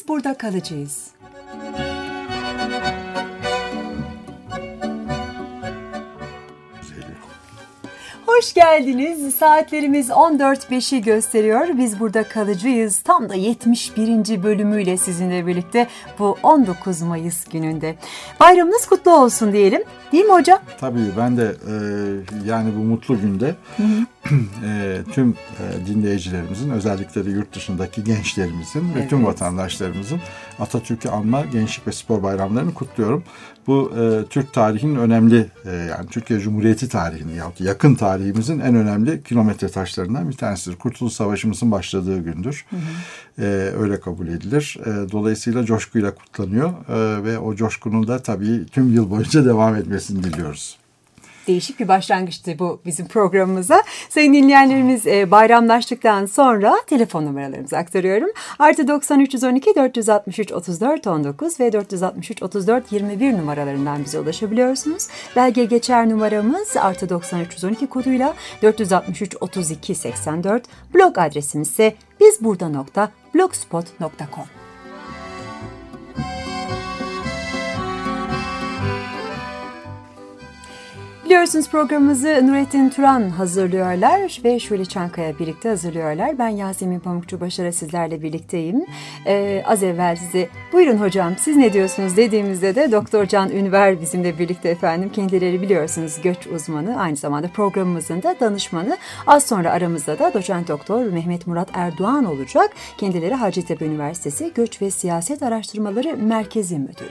Biz burada kalacağız. Hoş geldiniz. Saatlerimiz 14.05'i gösteriyor. Biz burada kalıcıyız. Tam da 71. bölümüyle sizinle birlikte bu 19 Mayıs gününde. Bayramınız kutlu olsun diyelim. Değil mi hocam? Tabii ben de yani bu mutlu günde tüm dinleyicilerimizin, özellikle de yurt dışındaki gençlerimizin ve tüm vatandaşlarımızın Atatürk'ü anma Gençlik ve Spor Bayramlarını kutluyorum. Bu Türk tarihinin önemli, yani Türkiye Cumhuriyeti tarihinin yahut yakın tarihimizin en önemli kilometre taşlarından bir tanesidir. Kurtuluş Savaşımızın başladığı gündür. Öyle kabul edilir. Dolayısıyla coşkuyla kutlanıyor ve o coşkunun da tabii tüm yıl boyunca devam etmesini diliyoruz. Değişik bir başlangıçtı bu bizim programımıza. Sayın dinleyenlerimiz, bayramlaştıktan sonra telefon numaralarımızı aktarıyorum. Artı 90 312 463 34 19 ve 463 34 21 numaralarından bize ulaşabiliyorsunuz. Belge geçer numaramız artı 90 312 koduyla 463 32 84. Blog adresimiz ise bizburda.blogspot.com. Biliyorsunuz programımızı Nurettin Turan hazırlıyorlar ve Şule Çankaya birlikte hazırlıyorlar. Ben Yasemin Pamukçu Başar'a sizlerle birlikteyim. Az evvel size buyurun hocam siz ne diyorsunuz dediğimizde de Doktor Can Ünver bizimle birlikte efendim. Kendileri biliyorsunuz göç uzmanı, aynı zamanda programımızın da danışmanı. Az sonra aramızda da Doçent Doktor Mehmet Murat Erdoğan olacak. Kendileri Hacettepe Üniversitesi Göç ve Siyaset Araştırmaları Merkezi Müdürü.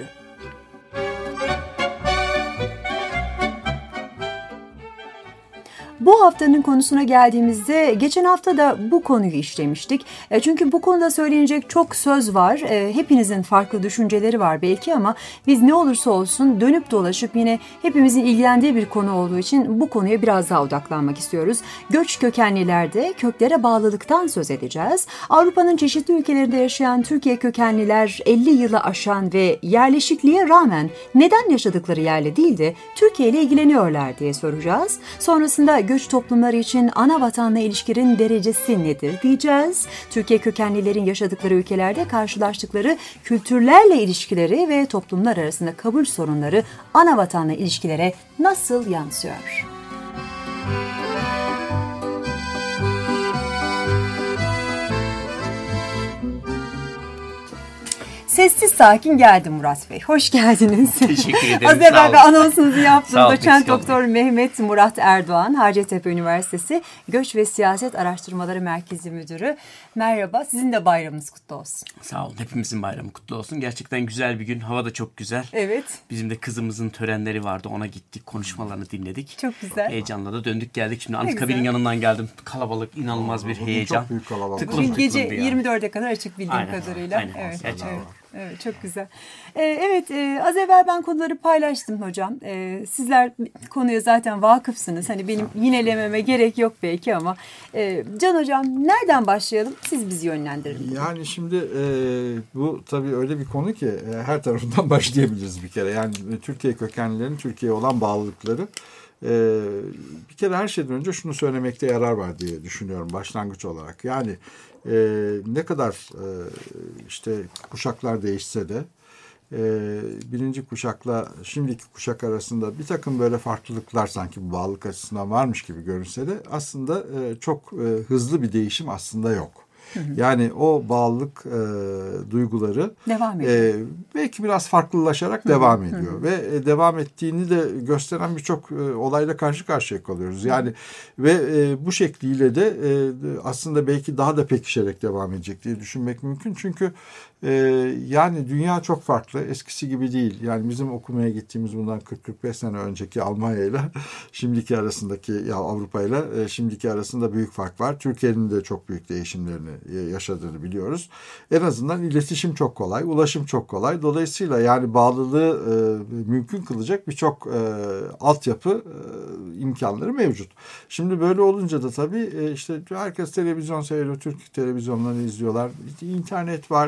Bu haftanın konusuna geldiğimizde geçen hafta da bu konuyu işlemiştik. Çünkü bu konuda söylenecek çok söz var. Hepinizin farklı düşünceleri var belki ama biz ne olursa olsun dönüp dolaşıp yine hepimizin ilgilendiği bir konu olduğu için bu konuya biraz daha odaklanmak istiyoruz. Göç kökenlilerde köklere bağlılıktan söz edeceğiz. Avrupa'nın çeşitli ülkelerinde yaşayan Türkiye kökenliler 50 yılı aşan ve yerleşikliğe rağmen neden yaşadıkları yerle değil de Türkiye ile ilgileniyorlar diye soracağız. Sonrasında göç toplumları için ana vatanla ilişkilerin derecesi nedir diyeceğiz. Türkiye kökenlilerin yaşadıkları ülkelerde karşılaştıkları kültürlerle ilişkileri ve toplumlar arasında kabul sorunları ana vatanla ilişkilere nasıl yansıyor? Sessiz sakin geldi Murat Bey. Hoş geldiniz. Teşekkür ederim. Az evvel bir anonsunuzu yaptım. Doçent olun. Doktor Mehmet Murat Erdoğan, Hacettepe Üniversitesi Göç ve Siyaset Araştırmaları Merkezi Müdürü. Merhaba, sizin de bayramınız kutlu olsun. Sağ olun, hepimizin bayramı kutlu olsun. Gerçekten güzel bir gün, hava da çok güzel. Evet. Bizim de kızımızın törenleri vardı, ona gittik, konuşmalarını dinledik. Çok güzel. Heyecanla da döndük geldik. Şimdi Anıtkabir'in yanından geldim. Kalabalık, inanılmaz bir heyecan. Çok büyük kalabalık. Bugün gece 24'e kadar açık bildiğim kadarıyla. Aynen. Evet, Gerçekten. Evet, çok güzel. Evet, az evvel ben konuları paylaştım hocam. Sizler konuya zaten vakıfsınız. Hani benim yinelememe gerek yok belki ama. Can hocam nereden başlayalım? Siz bizi yönlendirin. Yani şimdi bu tabii öyle bir konu ki her tarafından başlayabiliriz bir kere. Yani Türkiye kökenlilerin Türkiye'ye olan bağlılıkları. Bir kere her şeyden önce şunu söylemekte yarar var diye düşünüyorum başlangıç olarak. Yani ne kadar işte kuşaklar değişse de birinci kuşakla şimdiki kuşak arasında bir takım böyle farklılıklar sanki bu bağlılık açısından varmış gibi görünse de aslında çok hızlı bir değişim aslında yok. Yani o bağlılık duyguları devam ediyor. Belki biraz farklılaşarak devam ediyor ve devam ettiğini de gösteren birçok olayla karşı karşıya kalıyoruz. Yani ve bu şekliyle de aslında belki daha da pekişerek devam edecek diye düşünmek mümkün. Çünkü yani dünya çok farklı, eskisi gibi değil. Yani bizim okumaya gittiğimiz bundan 40-45 sene önceki Almanya ile şimdiki arasındaki Avrupa ile şimdiki arasında büyük fark var. Türkiye'nin de çok büyük değişimlerini yaşadığını biliyoruz. En azından iletişim çok kolay, ulaşım çok kolay. Dolayısıyla yani bağlılığı mümkün kılacak birçok altyapı imkanları mevcut. Şimdi böyle olunca da tabii işte herkes televizyon seyrediyor, Türk televizyonlarını izliyorlar. İnternet var.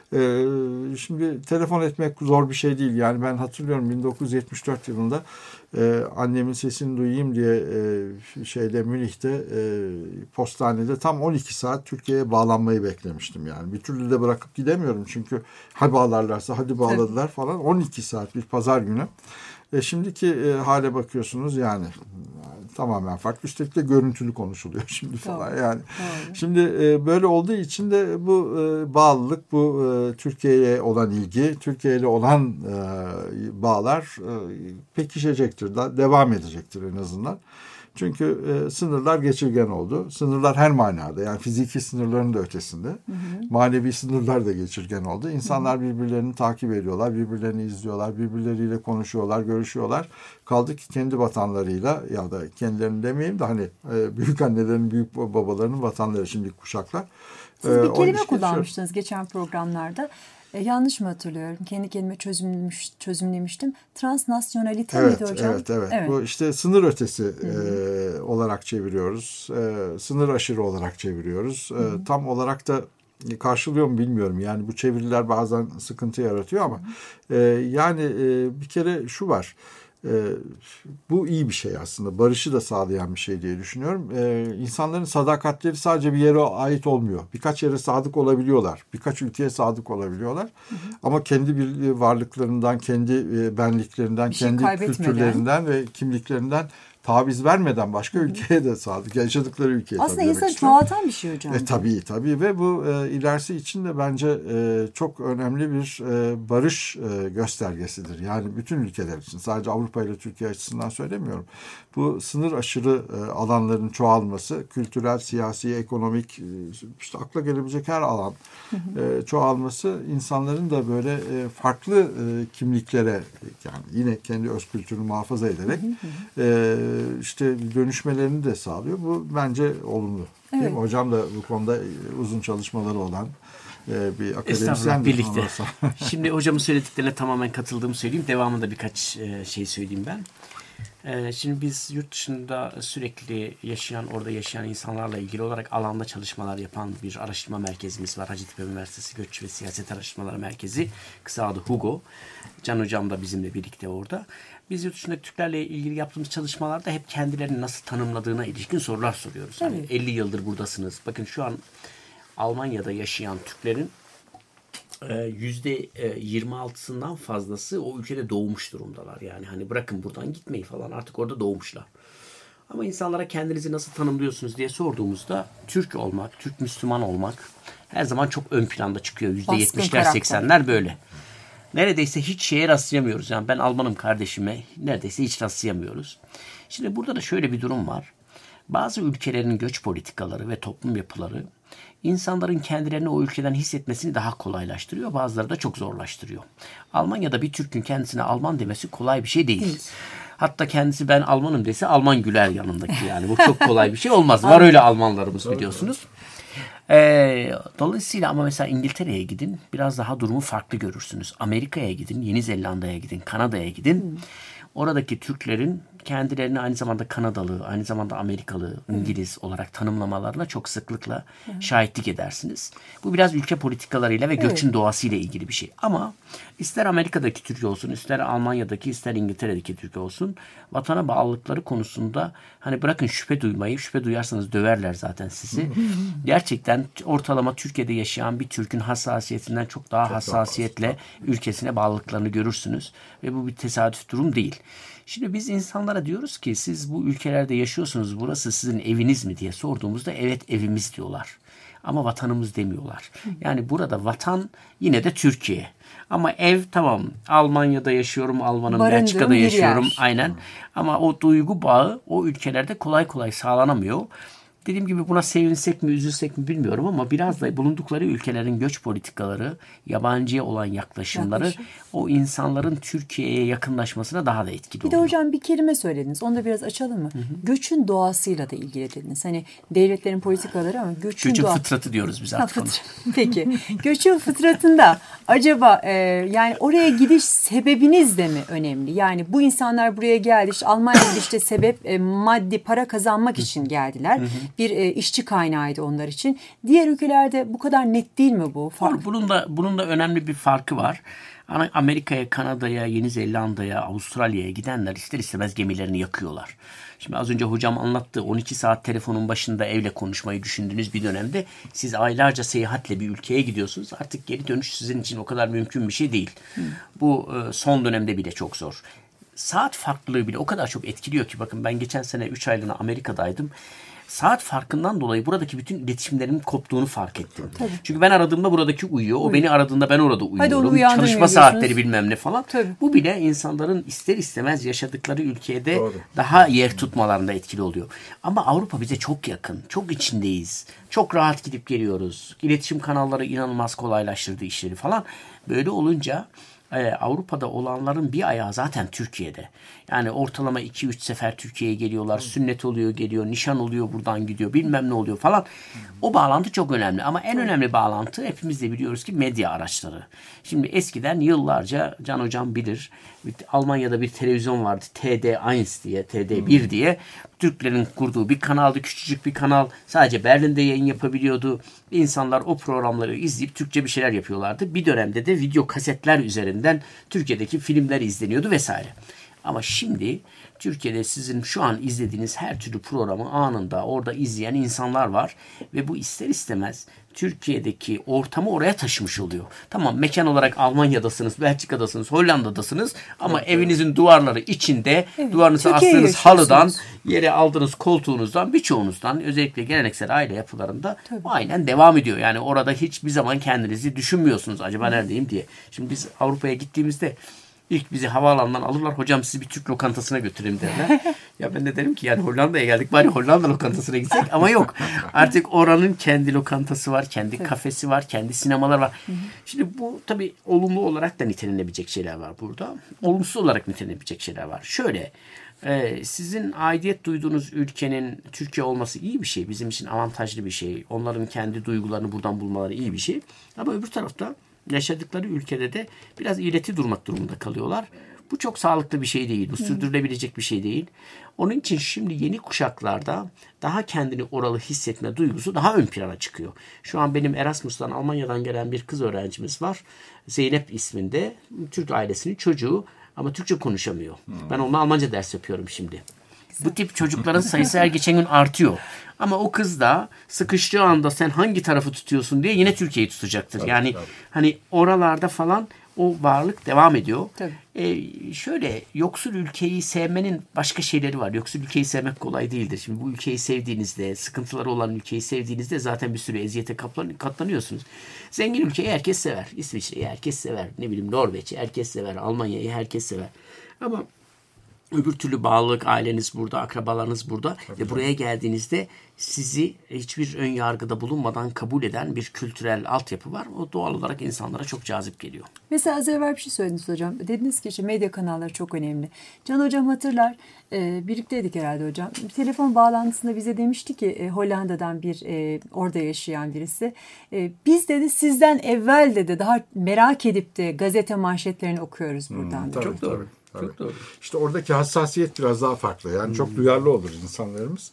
Şimdi telefon etmek zor bir şey değil. Yani ben hatırlıyorum 1974 yılında annemin sesini duyayım diye Münih'te postanede tam 12 saat Türkiye'ye bağlanmayı beklemiştim yani. Bir türlü de bırakıp gidemiyorum çünkü hadi bağlarlarsa hadi bağladılar falan. 12 saat bir pazar günü. Şimdiki hale bakıyorsunuz yani tamamen farklı. Üstelik de görüntülü konuşuluyor şimdi falan. Doğru. Yani doğru. Şimdi böyle olduğu için de bu bağlılık, bu Türkiye'ye olan ilgi, Türkiye ile olan bağlar pekişecektir, devam edecektir en azından. Çünkü sınırlar geçirgen oldu. Sınırlar her manada yani fiziki sınırların da ötesinde. Manevi sınırlar da geçirgen oldu. İnsanlar birbirlerini takip ediyorlar, birbirlerini izliyorlar, birbirleriyle konuşuyorlar, görüşüyorlar. Kaldı ki kendi vatanlarıyla ya da kendilerini demeyeyim de hani büyük annelerin, büyük babalarının vatanları şimdiki kuşaklar. Siz bir kelime kullanmıştınız geçen programlarda. Yanlış mı hatırlıyorum? Kendi kendime çözümlemiştim. Transnasyonalite miydi hocam? Evet. Bu işte sınır ötesi olarak çeviriyoruz. Sınır aşırı olarak çeviriyoruz. Tam olarak da karşılıyor mu bilmiyorum. Yani bu çeviriler bazen sıkıntı yaratıyor ama yani bir kere şu var. Bu iyi bir şey aslında. Barışı da sağlayan bir şey diye düşünüyorum. İnsanların sadakatleri sadece bir yere ait olmuyor. Birkaç yere sadık olabiliyorlar. Birkaç ülkeye sadık olabiliyorlar. Ama kendi bir varlıklarından, kendi benliklerinden, kendi kültürlerinden ve kimliklerinden taviz vermeden başka ülkeye de sadık. Yaşadıkları ülkeye aslında insanı çoğaltan bir şey hocam. Tabii ve bu ilerisi için de bence çok önemli bir barış göstergesidir. Yani bütün ülkeler için sadece Avrupa ile Türkiye açısından söylemiyorum. Bu sınır aşırı alanların çoğalması, kültürel, siyasi, ekonomik işte akla gelebilecek her alan çoğalması insanların da böyle farklı kimliklere yani yine kendi öz kültürünü muhafaza ederek işte dönüşmelerini de sağlıyor. Bu bence olumlu. Evet. Değil mi? Hocam da bu konuda uzun çalışmaları olan bir akademisyen. Birlikte. Şimdi hocamın söylediklerine tamamen katıldığımı söyleyeyim. Devamında birkaç şey söyleyeyim ben. Şimdi biz yurt dışında sürekli orada yaşayan insanlarla ilgili olarak alanda çalışmalar yapan bir araştırma merkezimiz var. Hacettepe Üniversitesi Göç ve Siyaset Araştırmaları Merkezi. Kısa adı HUGO. Can Hocam da bizimle birlikte orada. Biz yurt dışındaki Türklerle ilgili yaptığımız çalışmalarda hep kendilerini nasıl tanımladığına ilişkin sorular soruyoruz. Evet. Yani 50 yıldır buradasınız. Bakın şu an Almanya'da yaşayan Türklerin %26'sından fazlası o ülkede doğmuş durumdalar. Yani hani bırakın buradan gitmeyi falan artık orada doğmuşlar. Ama insanlara kendinizi nasıl tanımlıyorsunuz diye sorduğumuzda Türk olmak, Türk Müslüman olmak her zaman çok ön planda çıkıyor. %70'ler 80'ler böyle. Neredeyse hiç şeye rastlayamıyoruz. Yani ben Almanım kardeşime neredeyse hiç rastlayamıyoruz. Şimdi burada da şöyle bir durum var. Bazı ülkelerin göç politikaları ve toplum yapıları insanların kendilerini o ülkeden hissetmesini daha kolaylaştırıyor. Bazıları da çok zorlaştırıyor. Almanya'da bir Türk'ün kendisine Alman demesi kolay bir şey değil. Hatta kendisi ben Almanım dese Alman güler yanındaki yani. Bu çok kolay bir şey olmaz. Var öyle Almanlarımız biliyorsunuz. Dolayısıyla ama mesela İngiltere'ye gidin biraz daha durumu farklı görürsünüz. Amerika'ya gidin, Yeni Zelanda'ya gidin, Kanada'ya gidin. Oradaki Türklerin kendilerini aynı zamanda Kanadalı, aynı zamanda Amerikalı, İngiliz olarak tanımlamalarına çok sıklıkla şahitlik edersiniz. Bu biraz ülke politikalarıyla ve göçün doğasıyla ilgili bir şey. Ama ister Amerika'daki Türk olsun, ister Almanya'daki, ister İngiltere'deki Türk olsun, vatana bağlılıkları konusunda hani bırakın şüphe duymayı, şüphe duyarsanız döverler zaten sizi. Gerçekten ortalama Türkiye'de yaşayan bir Türk'ün hassasiyetinden çok daha hassasiyetle ülkesine bağlılıklarını görürsünüz. Ve bu bir tesadüf durum değil. Şimdi biz insanlara diyoruz ki siz bu ülkelerde yaşıyorsunuz, burası sizin eviniz mi diye sorduğumuzda evet evimiz diyorlar. Ama vatanımız demiyorlar. Yani burada vatan yine de Türkiye. Ama ev tamam Almanya'da yaşıyorum, Almanım, Belçika'da yaşıyorum aynen. Ama o duygu bağı o ülkelerde kolay kolay sağlanamıyor. Dediğim gibi buna sevinsek mi, üzülsek mi bilmiyorum ama biraz da bulundukları ülkelerin göç politikaları, yabancıya olan yaklaşımları o insanların Türkiye'ye yakınlaşmasına daha da etkili oluyor. Bir de hocam bir kelime söylediniz. Onu da biraz açalım mı? Göçün doğasıyla da ilgili dediniz. Hani devletlerin politikaları ama göçün fıtratı diyoruz biz artık ona. Peki. Göçün fıtratında acaba yani oraya gidiş sebebiniz de mi önemli? Yani bu insanlar buraya geldi. İşte Almanya'da işte sebep maddi para kazanmak için geldiler. bir işçi kaynağıydı onlar için. Diğer ülkelerde bu kadar net değil mi bu fark? Bunun da önemli bir farkı var. Amerika'ya, Kanada'ya, Yeni Zelanda'ya, Avustralya'ya gidenler ister istemez gemilerini yakıyorlar. Şimdi az önce hocam anlattı, 12 saat telefonun başında evle konuşmayı düşündüğünüz bir dönemde siz aylarca seyahatle bir ülkeye gidiyorsunuz. Artık geri dönüş sizin için o kadar mümkün bir şey değil. Bu son dönemde bile çok zor. Saat farklılığı bile o kadar çok etkiliyor ki, bakın ben geçen sene 3 aylığına Amerika'daydım. Saat farkından dolayı buradaki bütün iletişimlerimin koptuğunu fark ettim. Tabii. Çünkü ben aradığımda buradaki uyuyor. O beni aradığında ben orada uyuyorum. Çalışma saatleri bilmem ne falan. Tabii. Bu bile insanların ister istemez yaşadıkları ülkede daha yer tutmalarında etkili oluyor. Ama Avrupa bize çok yakın. Çok içindeyiz. Çok rahat gidip geliyoruz. İletişim kanalları inanılmaz kolaylaştırdı işleri falan. Böyle olunca Avrupa'da olanların bir ayağı zaten Türkiye'de. Yani ortalama 2-3 sefer Türkiye'ye geliyorlar. Sünnet oluyor, geliyor. Nişan oluyor, buradan gidiyor. Bilmem ne oluyor falan. O bağlantı çok önemli. Ama en önemli bağlantı, hepimiz de biliyoruz ki, medya araçları. Şimdi eskiden yıllarca Can Hocam bilir. Almanya'da bir televizyon vardı. TD1 diye, TD1 diye. Türklerin kurduğu bir kanaldı. Küçücük bir kanal. Sadece Berlin'de yayın yapabiliyordu. İnsanlar o programları izleyip Türkçe bir şeyler yapıyorlardı. Bir dönemde de video kasetler üzerinden Türkiye'deki filmler izleniyordu vesaire. Ama şimdi Türkiye'de sizin şu an izlediğiniz her türlü programı anında orada izleyen insanlar var. Ve bu ister istemez Türkiye'deki ortamı oraya taşımış oluyor. Tamam, mekan olarak Almanya'dasınız, Belçika'dasınız, Hollanda'dasınız ama evinizin duvarları içinde, duvarınızı astığınız halıdan, yere aldığınız koltuğunuzdan, birçoğunuzdan, özellikle geleneksel aile yapılarında aynen devam ediyor. Yani orada hiçbir zaman kendinizi düşünmüyorsunuz acaba neredeyim diye. Şimdi biz Avrupa'ya gittiğimizde İlk bizi havaalanından alırlar. Hocam sizi bir Türk lokantasına götüreyim derler. Ya ben de derim ki yani Hollanda'ya geldik, bari Hollanda lokantasına gitsek. Ama yok. Artık oranın kendi lokantası var, kendi kafesi var, kendi sinemalar var. Şimdi bu tabii olumlu olarak da nitelenebilecek şeyler var burada. Olumsuz olarak nitelenebilecek şeyler var. Şöyle, sizin aidiyet duyduğunuz ülkenin Türkiye olması iyi bir şey. Bizim için avantajlı bir şey. Onların kendi duygularını buradan bulmaları iyi bir şey. Ama öbür tarafta yaşadıkları ülkede de biraz ileti durmak durumunda kalıyorlar. Bu çok sağlıklı bir şey değil. Bu sürdürülebilecek bir şey değil. Onun için şimdi yeni kuşaklarda daha kendini oralı hissetme duygusu daha ön plana çıkıyor. Şu an benim Erasmus'tan, Almanya'dan gelen bir kız öğrencimiz var. Zeynep isminde. Türk ailesinin çocuğu ama Türkçe konuşamıyor. Ben onunla Almanca ders yapıyorum şimdi. Bu tip çocukların sayısı her geçen gün artıyor. Ama o kız da sıkıştığı anda sen hangi tarafı tutuyorsun diye yine Türkiye'yi tutacaktır. Tabii, yani hani oralarda falan o varlık devam ediyor. Şöyle, yoksul ülkeyi sevmenin başka şeyleri var. Yoksul ülkeyi sevmek kolay değildir. Şimdi bu ülkeyi sevdiğinizde, sıkıntıları olan ülkeyi sevdiğinizde zaten bir sürü eziyete katlanıyorsunuz. Zengin ülkeyi herkes sever. İsviçre'yi herkes sever. Ne bileyim, Norveç'i herkes sever. Almanya'yı herkes sever. Ama öbür türlü bağlılık, aileniz burada, akrabalarınız burada ve buraya geldiğinizde sizi hiçbir ön yargıda bulunmadan kabul eden bir kültürel altyapı var. O doğal olarak insanlara çok cazip geliyor. Mesela az evvel bir şey söylediniz hocam. Dediniz ki işte medya kanalları çok önemli. Can hocam hatırlar, birlikteydik herhalde hocam. Bir telefon bağlantısında bize demişti ki Hollanda'dan bir orada yaşayan birisi. Biz dedi sizden evvel dedi daha merak edip de gazete manşetlerini okuyoruz buradan. Tabii, çok doğru. Tabii. Çok doğru. İşte oradaki hassasiyet biraz daha farklı. Yani çok duyarlı olur insanlarımız.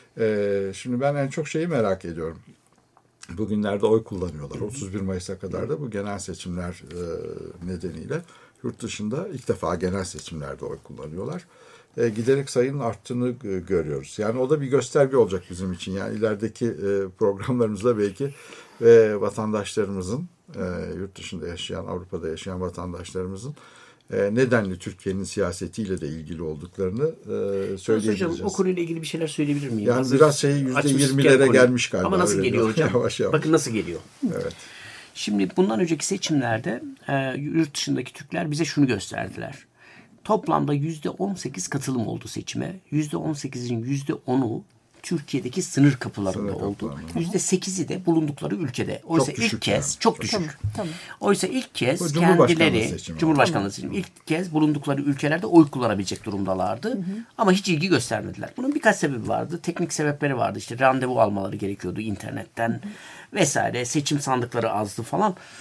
Şimdi ben en çok şeyi merak ediyorum. Bugünlerde oy kullanıyorlar. 31 Mayıs'a kadar da bu genel seçimler nedeniyle yurt dışında ilk defa genel seçimlerde oy kullanıyorlar. Giderek sayının arttığını görüyoruz. Yani o da bir gösterge olacak bizim için. Yani ilerideki programlarımızda belki vatandaşlarımızın, yurt dışında yaşayan, Avrupa'da yaşayan vatandaşlarımızın nedenli Türkiye'nin siyasetiyle de ilgili olduklarını söyleyebiliriz. Hocam o konuyla ilgili bir şeyler söyleyebilir miyim? Yani hazır biraz %20'lere gelmiş galiba. Ama nasıl geliyor hocam? Yavaş yavaş. Bakın nasıl geliyor. Evet. Şimdi bundan önceki seçimlerde yurt dışındaki Türkler bize şunu gösterdiler. Toplamda %18 katılım oldu seçime. %18'in %10'u Türkiye'deki sınır kapılarında oldu. %8'i de bulundukları ülkede. Oysa ilk kez çok düşük. Tamam. Oysa ilk kez kendileri Cumhurbaşkanlığı seçimi ilk kez bulundukları ülkelerde oy kullanabilecek durumdalardı. Ama hiç ilgi göstermediler. Bunun birkaç sebebi vardı. Teknik sebepleri vardı. İşte randevu almaları gerekiyordu internetten vesaire. Seçim sandıkları azdı falan.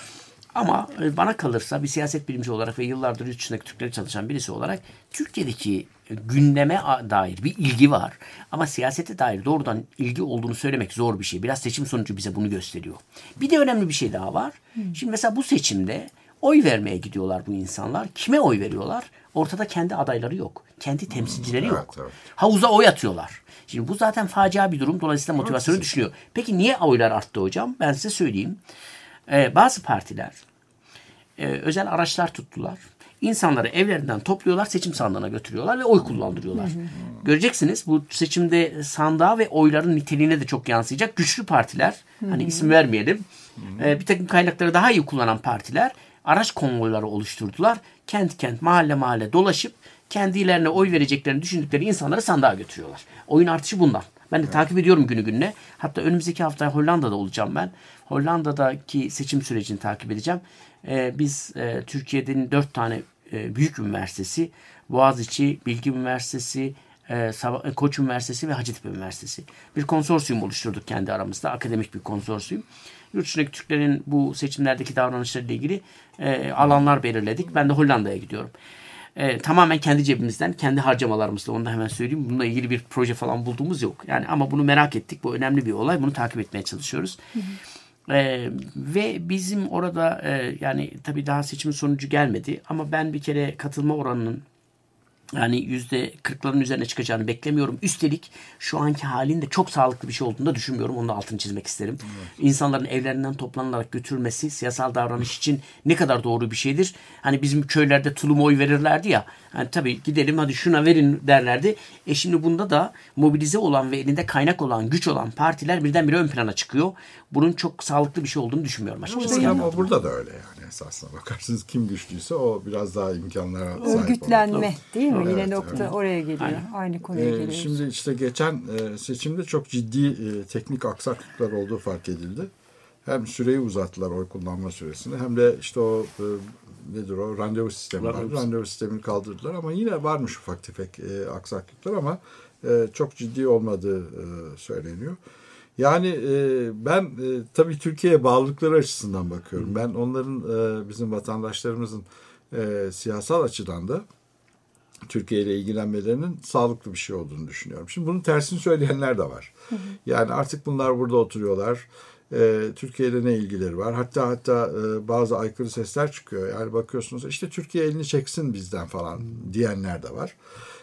Ama bana kalırsa bir siyaset bilimci olarak ve yıllardır yurt dışındaki Türkleri çalışan birisi olarak Türkiye'deki gündeme dair bir ilgi var. Ama siyasete dair doğrudan ilgi olduğunu söylemek zor bir şey. Biraz seçim sonucu bize bunu gösteriyor. Bir de önemli bir şey daha var. Şimdi mesela bu seçimde oy vermeye gidiyorlar bu insanlar. Kime oy veriyorlar? Ortada kendi adayları yok. Kendi temsilcileri yok. Evet. Havuza oy atıyorlar. Şimdi bu zaten facia bir durum. Dolayısıyla motivasyonu düşürüyor. Peki niye oylar arttı hocam? Ben size söyleyeyim. Bazı partiler özel araçlar tuttular. İnsanları evlerinden topluyorlar, seçim sandığına götürüyorlar ve oy kullandırıyorlar. Göreceksiniz bu seçimde sandığa ve oyların niteliğine de çok yansıyacak. Güçlü partiler, hani isim vermeyelim, bir takım kaynakları daha iyi kullanan partiler araç konvoyları oluşturdular. Kent kent, mahalle mahalle dolaşıp kendilerine oy vereceklerini düşündükleri insanları sandığa götürüyorlar. Oyun artışı bundan. Ben de takip ediyorum günü gününe. Hatta önümüzdeki hafta Hollanda'da olacağım ben. Hollanda'daki seçim sürecini takip edeceğim. Biz Türkiye'nin 4 tane büyük üniversitesi, Boğaziçi, Bilgi Üniversitesi, Koç Üniversitesi ve Hacettepe Üniversitesi. Bir konsorsiyum oluşturduk kendi aramızda. Akademik bir konsorsiyum. Yurt dışındaki Türklerin bu seçimlerdeki davranışlarıyla ilgili alanlar belirledik. Ben de Hollanda'ya gidiyorum. Tamamen kendi cebimizden, kendi harcamalarımızla, onu da hemen söyleyeyim. Bununla ilgili bir proje falan bulduğumuz yok. Yani ama bunu merak ettik. Bu önemli bir olay. Bunu takip etmeye çalışıyoruz. Ve bizim orada yani tabii daha seçimin sonucu gelmedi. Ama ben bir kere katılma oranının yani %40'ların üzerine çıkacağını beklemiyorum. Üstelik şu anki halinde çok sağlıklı bir şey olduğunu da düşünmüyorum. Onun da altını çizmek isterim. Evet. İnsanların evlerinden toplanarak götürülmesi siyasal davranış için ne kadar doğru bir şeydir. Hani bizim köylerde tulum oy verirlerdi ya. Hani tabii gidelim hadi şuna verin derlerdi. Şimdi bunda da mobilize olan ve elinde kaynak olan, güç olan partiler birdenbire ön plana çıkıyor. Bunun çok sağlıklı bir şey olduğunu düşünmüyorum açıkçası. Ama burada da öyle yani esasına bakarsınız kim güçlüyse o biraz daha imkanlara sahip olur. Örgütlenme değil mi? Evet, Yine nokta oraya geliyor. Aynen. Aynı konuya geliyoruz. Şimdi işte geçen seçimde çok ciddi teknik aksaklıklar olduğu fark edildi. Hem süreyi uzattılar oy kullanma süresini hem de işte o nedir o randevu sistemi var. Randevu sistemini kaldırdılar ama yine varmış ufak tefek aksaklıklar ama çok ciddi olmadığı söyleniyor. Yani ben tabii Türkiye'ye bağlılıkları açısından bakıyorum. Ben onların bizim vatandaşlarımızın siyasal açıdan da Türkiye ile ilgilenmelerinin sağlıklı bir şey olduğunu düşünüyorum. Şimdi bunun tersini söyleyenler de var. Yani artık bunlar burada oturuyorlar. Türkiye ile ne ilgileri var? Hatta bazı aykırı sesler çıkıyor. Yani bakıyorsunuz işte Türkiye elini çeksin bizden falan diyenler de var.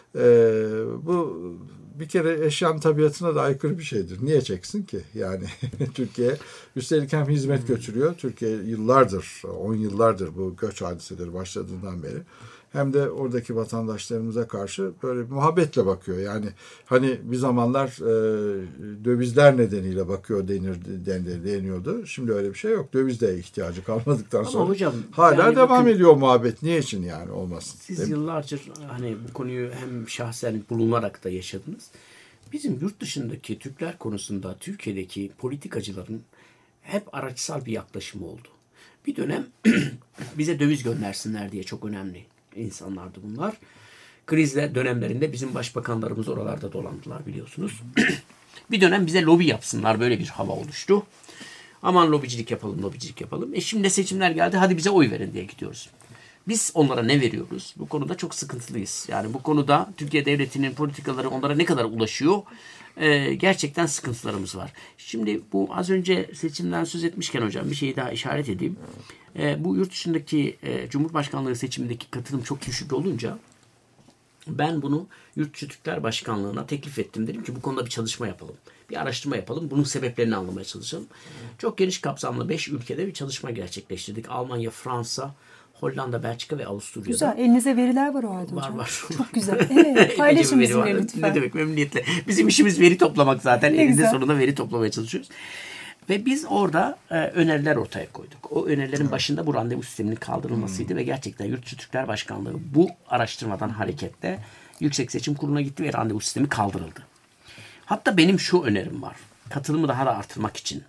Bu bir kere eşyanın tabiatına da aykırı bir şeydir. Niye çeksin ki? Yani Türkiye üstelik hem hizmet götürüyor. Türkiye yıllardır, 10 yıllardır bu göç hadiseleri başladığından beri hem de oradaki vatandaşlarımıza karşı böyle bir muhabbetle bakıyor. Yani hani bir zamanlar dövizler nedeniyle bakıyor deniyordu. Şimdi öyle bir şey yok. Döviz de ihtiyacı kalmadıktan sonra hocam, hala yani devam ediyor muhabbet. Niye için yani olmasın? Siz yıllarca hani bu konuyu hem şahsen bulunarak da yaşadınız. Bizim yurt dışındaki Türkler konusunda Türkiye'deki politikacıların hep araçsal bir yaklaşımı oldu. Bir dönem bize döviz göndersinler diye çok önemli insanlardı bunlar. Krizle dönemlerinde bizim başbakanlarımız oralarda dolandılar biliyorsunuz. Bir dönem bize lobi yapsınlar böyle bir hava oluştu. Aman lobicilik yapalım. Şimdi seçimler geldi hadi bize oy verin diye gidiyoruz. Biz onlara ne veriyoruz? Bu konuda çok sıkıntılıyız. Yani bu konuda Türkiye Devleti'nin politikaları onlara ne kadar ulaşıyor? Gerçekten sıkıntılarımız var. Şimdi bu az önce seçimden söz etmişken hocam bir şeyi daha işaret edeyim. Bu yurt dışındaki Cumhurbaşkanlığı seçimindeki katılım çok düşük olunca ben bunu Yurt Dışı Türkler Başkanlığı'na teklif ettim. Dedim ki bu konuda bir çalışma yapalım. Bir araştırma yapalım. Bunun sebeplerini anlamaya çalışalım. Çok geniş kapsamlı 5 ülkede bir çalışma gerçekleştirdik. Almanya, Fransa, Hollanda, Belçika ve Avusturya'da. Güzel. Elinize veriler var o halde hocam. Var. Çok güzel. Evet. Paylaşın bizimle lütfen. Ne demek memnuniyetle. Bizim işimiz veri toplamak zaten. Elinde sonunda veri toplamaya çalışıyoruz. Ve biz orada öneriler ortaya koyduk. O önerilerin başında bu randevu sisteminin kaldırılmasıydı ve gerçekten Yurt Dışı Türkler Başkanlığı bu araştırmadan hareketle Yüksek Seçim Kurulu'na gitti ve randevu sistemi kaldırıldı. Hatta benim şu önerim var. Katılımı daha da artırmak için.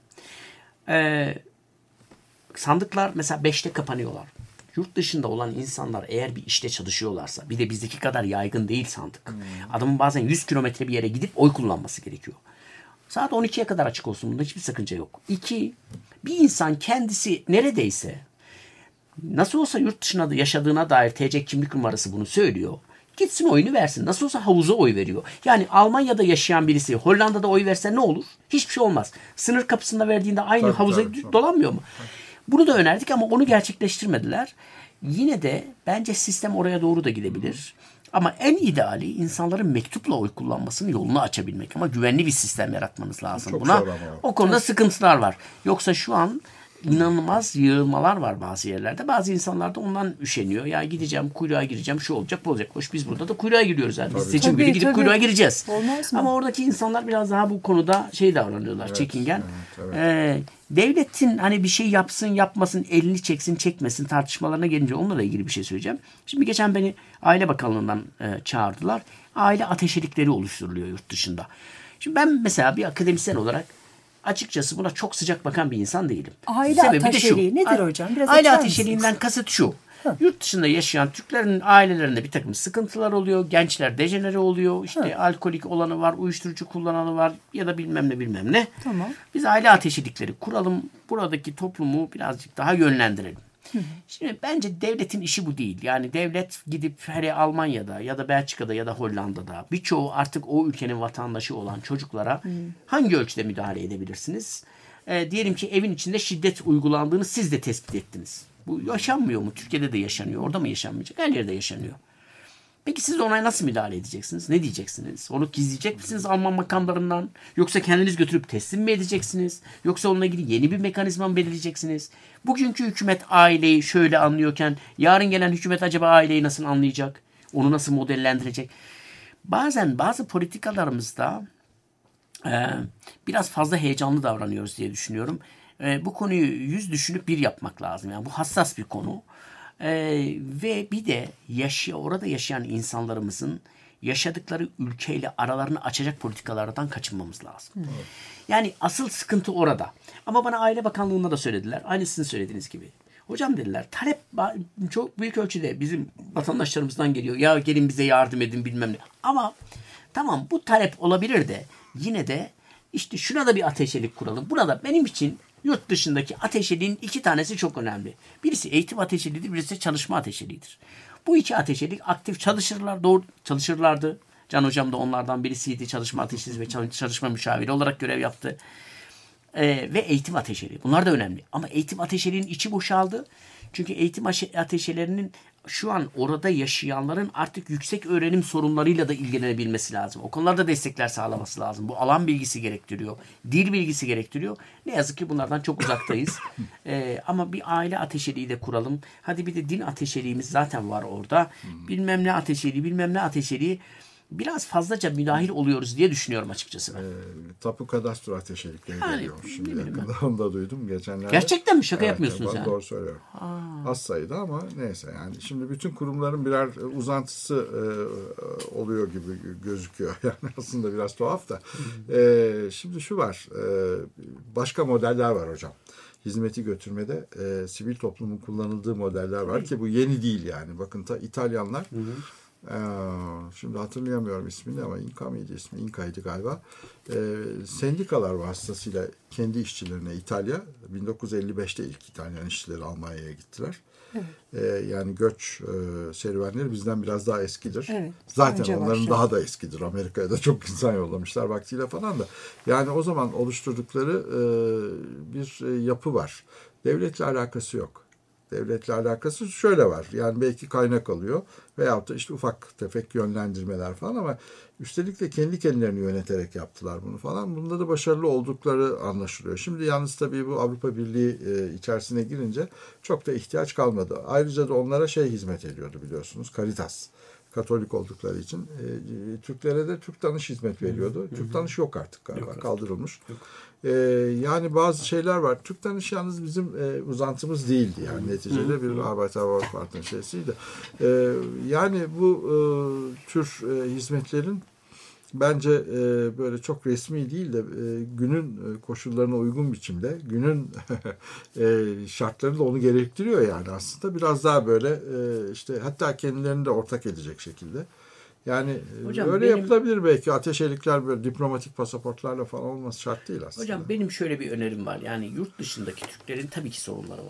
Sandıklar mesela 5'te kapanıyorlar. Yurt dışında olan insanlar eğer bir işte çalışıyorlarsa, bir de bizdeki kadar yaygın değil sandık. Adamın bazen 100 kilometre bir yere gidip oy kullanması gerekiyor. Saat 12'ye kadar açık olsun. Bunda hiçbir sakınca yok. 2, bir insan kendisi neredeyse Nasıl olsa yurt dışında da yaşadığına dair TC kimlik numarası bunu söylüyor. Gitsin oyunu versin. Nasıl olsa havuza oy veriyor. Yani Almanya'da yaşayan birisi Hollanda'da oy verse ne olur? Hiçbir şey olmaz. Sınır kapısında verdiğinde aynı havuza dolanmıyor mu? Bunu da önerdik ama onu gerçekleştirmediler. Yine de bence sistem oraya doğru da gidebilir. Ama en ideali insanların mektupla oy kullanmasının yolunu açabilmek. Ama güvenli bir sistem yaratmanız lazım çok buna. O konuda sıkıntılar var. Yoksa şu an inanılmaz yığılmalar var bazı yerlerde. Bazı insanlar da ondan üşeniyor. Ya gideceğim, kuyruğa gireceğim, şu olacak, bu olacak. Hoş biz burada da kuyruğa giriyoruz. Yani. Biz seçim günü gidip kuyruğa gireceğiz. Olmaz mı? Ama oradaki insanlar biraz daha bu konuda davranıyorlar, çekingen. Evet. Devletin hani bir şey yapsın yapmasın, elini çeksin çekmesin tartışmalarına gelince onunla ilgili bir şey söyleyeceğim. Şimdi geçen beni Aile Bakanlığı'ndan çağırdılar. Aile ateşelikleri oluşturuluyor yurt dışında. Şimdi ben mesela bir akademisyen olarak açıkçası buna çok sıcak bakan bir insan değilim. Aile ateşeliği nedir hocam? Biraz aile ateşeliğinden kasıt şu. Yurt dışında yaşayan Türklerin ailelerinde bir takım sıkıntılar oluyor. Gençler dejenere oluyor. İşte alkolik olanı var, uyuşturucu kullananı var ya da bilmem ne. Tamam. Biz aile ateşelikleri kuralım. Buradaki toplumu birazcık daha yönlendirelim. Şimdi bence devletin işi bu değil. Yani devlet gidip hele Almanya'da ya da Belçika'da ya da Hollanda'da birçoğu artık o ülkenin vatandaşı olan çocuklara hangi ölçüde müdahale edebilirsiniz? Diyelim ki evin içinde şiddet uygulandığını siz de tespit ettiniz. Bu yaşanmıyor mu? Türkiye'de de yaşanıyor. Orada mı yaşanmayacak? Her yerde yaşanıyor. Peki siz ona nasıl müdahale edeceksiniz? Ne diyeceksiniz? Onu gizleyecek misiniz Alman makamlarından? Yoksa kendiniz götürüp teslim mi edeceksiniz? Yoksa onunla ilgili yeni bir mekanizma mı belirleyeceksiniz? Bugünkü hükümet aileyi şöyle anlıyorken yarın gelen hükümet acaba aileyi nasıl anlayacak? Onu nasıl modellendirecek? Bazen bazı politikalarımızda biraz fazla heyecanlı davranıyoruz diye düşünüyorum. Bu konuyu 100 düşünüp bir yapmak lazım. Yani bu hassas bir konu. Ve bir de orada yaşayan insanlarımızın yaşadıkları ülkeyle aralarını açacak politikalardan kaçınmamız lazım. Yani asıl sıkıntı orada. Ama bana Aile Bakanlığı'nda da söylediler. Aynısını söylediğiniz gibi. Hocam dediler talep çok büyük ölçüde bizim vatandaşlarımızdan geliyor. Ya gelin bize yardım edin bilmem ne. Ama tamam bu talep olabilir de yine de işte şuna da bir ateşelik kuralım. Buna da benim için yurt dışındaki ateşeliğin 2 tanesi çok önemli. Birisi eğitim ateşeliğidir, birisi çalışma ateşeliğidir. Bu 2 ateşelik aktif çalışırlardı. Can Hocam da onlardan birisiydi. Çalışma ateşeliği ve çalışma müşaviri olarak görev yaptı. Ve eğitim ateşeliği. Bunlar da önemli. Ama eğitim ateşeliğinin içi boşaldı. Çünkü eğitim ateşelerinin şu an orada yaşayanların artık yüksek öğrenim sorunlarıyla da ilgilenebilmesi lazım. O konularda destekler sağlaması lazım. Bu alan bilgisi gerektiriyor. Dil bilgisi gerektiriyor. Ne yazık ki bunlardan çok uzaktayız. Ama bir aile ateşeliği de kuralım. Hadi bir de din ateşeliğimiz zaten var orada. Bilmem ne ateşeliği. Biraz fazlaca müdahil oluyoruz diye düşünüyorum açıkçası ben. Tapu kadastro ateşelikleri geliyormuş. Şimdi yakında onu da duydum geçenlerde. Gerçekten mi? Şaka yapmıyorsunuz yani. Doğru söylüyorum. Az sayıda ama neyse yani. Şimdi bütün kurumların birer uzantısı oluyor gibi gözüküyor. Yani aslında biraz tuhaf da. Şimdi şu var. Başka modeller var hocam. Hizmeti götürmede sivil toplumun kullanıldığı modeller var ki bu yeni değil yani. Bakın İtalyanlar şimdi hatırlayamıyorum ismini ama İnka mıydı ismi? İnka'ydı galiba. Sendikalar vasıtasıyla kendi işçilerine İtalya 1955'te ilk İtalyan işçileri Almanya'ya gittiler. Evet. Yani göç serüvenleri bizden biraz daha eskidir. Evet, zaten onların daha da eskidir. Amerika'ya da çok insan yollamışlar vaktiyle falan da. Yani o zaman oluşturdukları bir yapı var. Devletle alakası yok. Devletle alakası şöyle var. Yani belki kaynak alıyor veyahut da işte ufak tefek yönlendirmeler falan ama üstelik de kendi kendilerini yöneterek yaptılar bunu falan. Bunda da başarılı oldukları anlaşılıyor. Şimdi yalnız tabii bu Avrupa Birliği içerisine girince çok da ihtiyaç kalmadı. Ayrıca da onlara hizmet ediyordu biliyorsunuz. Caritas. Katolik oldukları için Türklere de Türk Danış hizmet veriyordu. Türk Danış yok artık galiba. Kaldırılmış. Yani bazı şeyler var. Türk Danış yalnız bizim uzantımız değildi. Yani neticede bir Arbeiter Parti'nin şeysiydi. Yani bu tür hizmetlerin bence böyle çok resmi değil de günün koşullarına uygun biçimde, günün şartları da onu gerektiriyor yani aslında. Biraz daha böyle işte hatta kendilerini de ortak edecek şekilde. Yani hocam, öyle yapılabilir belki. Ateşelikler böyle diplomatik pasaportlarla falan olması şart değil aslında. Hocam benim şöyle bir önerim var. Yani yurt dışındaki Türklerin tabii ki sorunları var.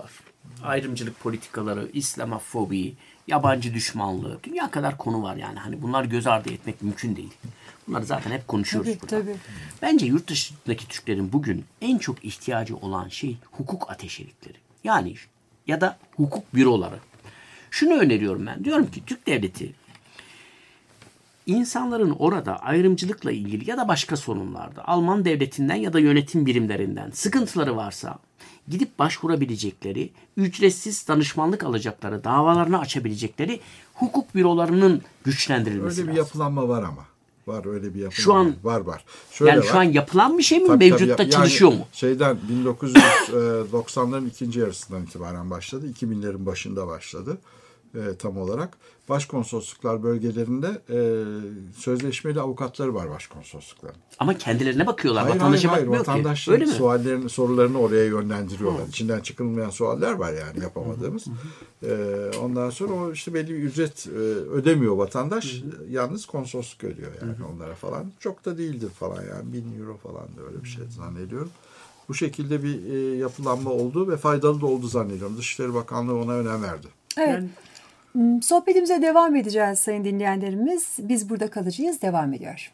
ayrımcılık politikaları, İslamofobi, yabancı düşmanlığı, dünya kadar konu var yani. Hani bunlar göz ardı etmek mümkün değil. Bunları zaten hep konuşuyoruz burada. Tabii. Bence yurt dışındaki Türklerin bugün en çok ihtiyacı olan şey hukuk ateşelikleri. Yani ya da hukuk büroları. Şunu öneriyorum ben. Diyorum ki Türk devleti insanların orada ayrımcılıkla ilgili ya da başka sorunlarda Alman devletinden ya da yönetim birimlerinden sıkıntıları varsa gidip başvurabilecekleri, ücretsiz danışmanlık alacakları, davalarını açabilecekleri hukuk bürolarının güçlendirilmesi Öyle bir lazım. yapılanma var ama. Var öyle bir yapılanma. Şu an var. Şöyle yani var. şu an yapılan bir şey mi? Tabii, Mevcutta yani çalışıyor mu? Şeyden 1990'ların ikinci yarısından itibaren başladı. 2000'lerin başında başladı tam olarak. Başkonsolosluklar bölgelerinde sözleşmeli avukatları var başkonsoloslukların. Ama kendilerine bakıyorlar. Hayır, Vatandaşa hayır. bakmıyor ki. Vatandaşın Öyle mi? sorularını oraya yönlendiriyorlar. İçinden çıkılmayan sualler var yani yapamadığımız. Ondan sonra o işte belli bir ücret ödemiyor vatandaş. Yalnız konsolosluk ödüyor yani onlara falan. Çok da değildir falan yani. 1000 euro falan da öyle bir şey zannediyorum. Bu şekilde bir yapılanma oldu ve faydalı da oldu zannediyorum. Dışişleri Bakanlığı ona önem verdi. Evet. Yani Sohbetimize devam edeceğiz sayın dinleyenlerimiz. Biz burada kalacağız. Devam ediyor.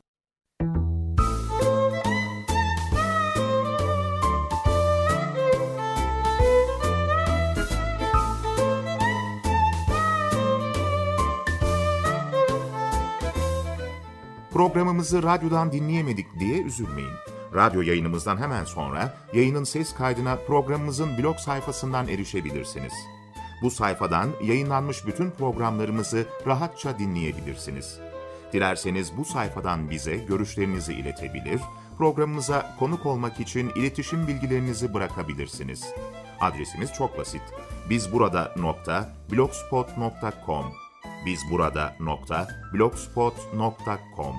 Programımızı radyodan dinleyemedik diye üzülmeyin. Radyo yayınımızdan hemen sonra yayının ses kaydına programımızın blog sayfasından erişebilirsiniz. Bu sayfadan yayınlanmış bütün programlarımızı rahatça dinleyebilirsiniz. Dilerseniz bu sayfadan bize görüşlerinizi iletebilir, programımıza konuk olmak için iletişim bilgilerinizi bırakabilirsiniz. Adresimiz çok basit. bizburada.blogspot.com bizburada.blogspot.com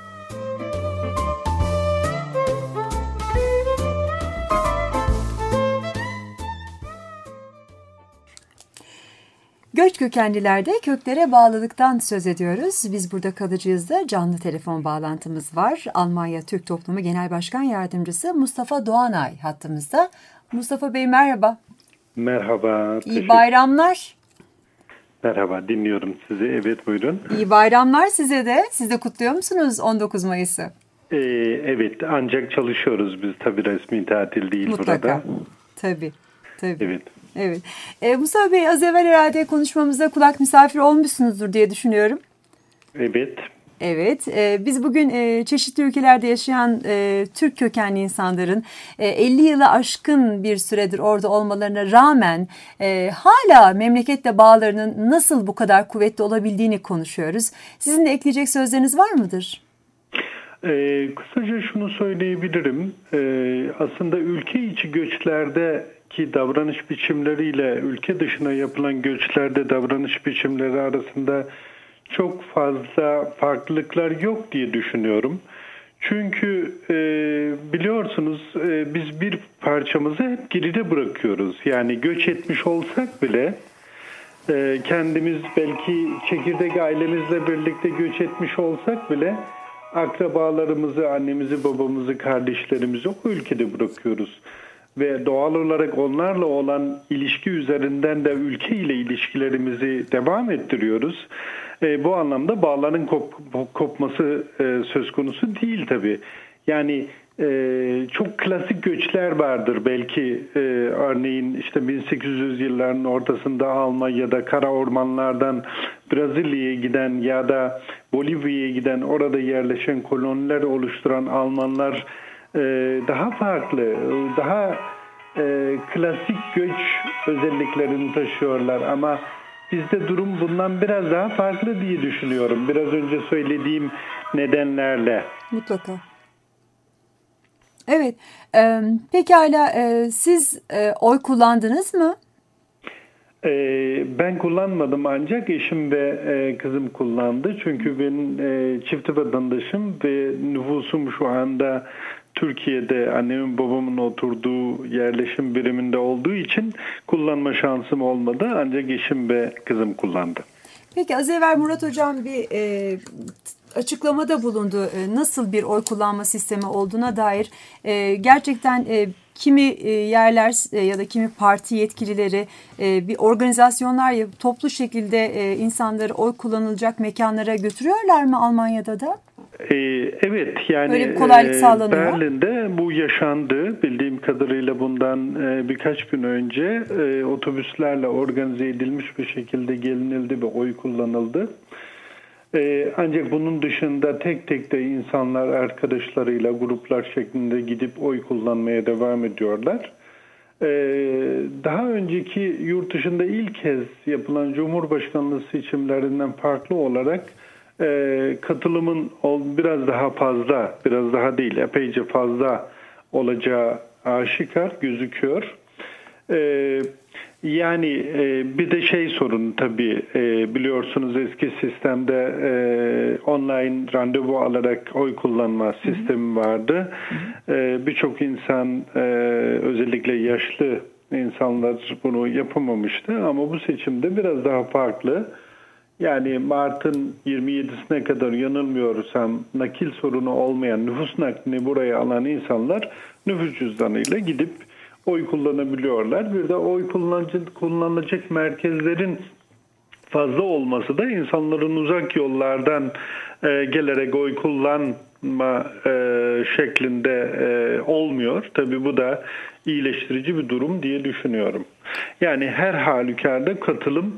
Göç kökenlilerde köklere bağlılıktan söz ediyoruz. Biz burada kalacağız da canlı telefon bağlantımız var. Almanya Türk Toplumu Genel Başkan Yardımcısı Mustafa Doğanay hattımızda. Mustafa Bey merhaba. Merhaba. İyi bayramlar. Merhaba, dinliyorum sizi. Evet, buyurun. İyi bayramlar size de. Siz de kutluyor musunuz 19 Mayıs'ı? Evet, ancak çalışıyoruz biz. Tabii resmi tatil değil Mutlaka. burada. Tabii. Evet. Evet. Mustafa Bey az evvel herhalde konuşmamıza kulak misafir olmuşsunuzdur diye düşünüyorum. Evet. Evet, biz bugün çeşitli ülkelerde yaşayan Türk kökenli insanların 50 yılı aşkın bir süredir orada olmalarına rağmen hala memleketle bağlarının nasıl bu kadar kuvvetli olabildiğini konuşuyoruz. Sizin de ekleyecek sözleriniz var mıdır? Kısaca şunu söyleyebilirim. Aslında ülke içi göçlerdeki davranış biçimleriyle ülke dışına yapılan göçlerde davranış biçimleri arasında çok fazla farklılıklar yok diye düşünüyorum. Çünkü biliyorsunuz biz bir parçamızı hep geride bırakıyoruz. Yani göç etmiş olsak bile kendimiz belki çekirdek ailemizle birlikte göç etmiş olsak bile akrabalarımızı, annemizi, babamızı, kardeşlerimizi o ülkede bırakıyoruz. Ve doğal olarak onlarla olan ilişki üzerinden de ülke ile ilişkilerimizi devam ettiriyoruz. Bu anlamda bağların kopması söz konusu değil tabii. Yani çok klasik göçler vardır belki örneğin işte 1800 yılların ortasında Almanya'da kara ormanlardan Brezilya'ya giden ya da Bolivya'ya giden orada yerleşen koloniler oluşturan Almanlar daha farklı, daha klasik göç özelliklerini taşıyorlar ama bizde durum bundan biraz daha farklı diye düşünüyorum. Biraz önce söylediğim nedenlerle. Mutlaka. Evet. Pekala siz oy kullandınız mı? Ben kullanmadım ancak eşim ve kızım kullandı. Çünkü ben çift vatandaşım ve nüfusum şu anda Türkiye'de annemin babamın oturduğu yerleşim biriminde olduğu için kullanma şansım olmadı. Ancak eşim ve kızım kullandı. Peki az evvel Murat Hocam bir açıklamada bulundu. Nasıl bir oy kullanma sistemi olduğuna dair gerçekten kimi yerler ya da kimi parti yetkilileri bir organizasyonlar yapıp toplu şekilde insanları oy kullanılacak mekanlara götürüyorlar mı Almanya'da da? Evet, yani böyle bir kolaylık sağlanıyor. Berlin'de bu yaşandı. Bildiğim kadarıyla bundan birkaç gün önce otobüslerle organize edilmiş bir şekilde gelinildi ve oy kullanıldı. Ancak bunun dışında tek tek de insanlar arkadaşlarıyla gruplar şeklinde gidip oy kullanmaya devam ediyorlar. Daha önceki yurt dışında ilk kez yapılan Cumhurbaşkanlığı seçimlerinden farklı olarak katılımın biraz daha fazla, biraz daha değil, epeyce fazla olacağı aşikar gözüküyor. Yani bir de sorun tabii, biliyorsunuz eski sistemde online randevu alarak oy kullanma sistemi vardı. Birçok insan, özellikle yaşlı insanlar bunu yapamamıştı ama bu seçimde biraz daha farklı. Yani Mart'ın 27'sine kadar yanılmıyorsam nakil sorunu olmayan, nüfus naklini buraya alan insanlar nüfus cüzdanıyla gidip oy kullanabiliyorlar. Bir de oy kullanılacak merkezlerin fazla olması da insanların uzak yollardan gelerek oy kullanma şeklinde olmuyor. Tabii bu da iyileştirici bir durum diye düşünüyorum. Yani her halükarda katılım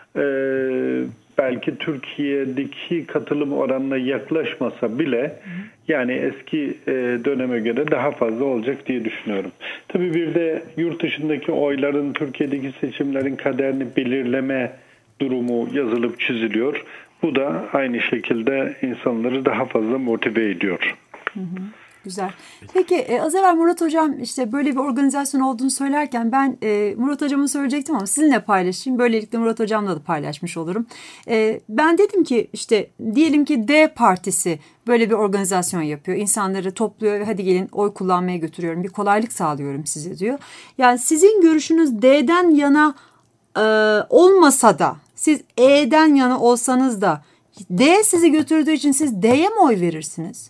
belki Türkiye'deki katılım oranına yaklaşmasa bile yani eski döneme göre daha fazla olacak diye düşünüyorum. Tabii bir de yurt dışındaki oyların Türkiye'deki seçimlerin kaderini belirleme durumu yazılıp çiziliyor. Bu da aynı şekilde insanları daha fazla motive ediyor. Güzel. Peki az evvel Murat Hocam işte böyle bir organizasyon olduğunu söylerken ben Murat Hocam'ı söyleyecektim ama sizinle paylaşayım. Böylelikle Murat Hocam'la da paylaşmış olurum. Ben dedim ki işte diyelim ki D partisi böyle bir organizasyon yapıyor. İnsanları topluyor ve hadi gelin oy kullanmaya götürüyorum. Bir kolaylık sağlıyorum size diyor. Yani sizin görüşünüz D'den yana olmasa da siz E'den yana olsanız da D sizi götürdüğü için siz D'ye mi oy verirsiniz?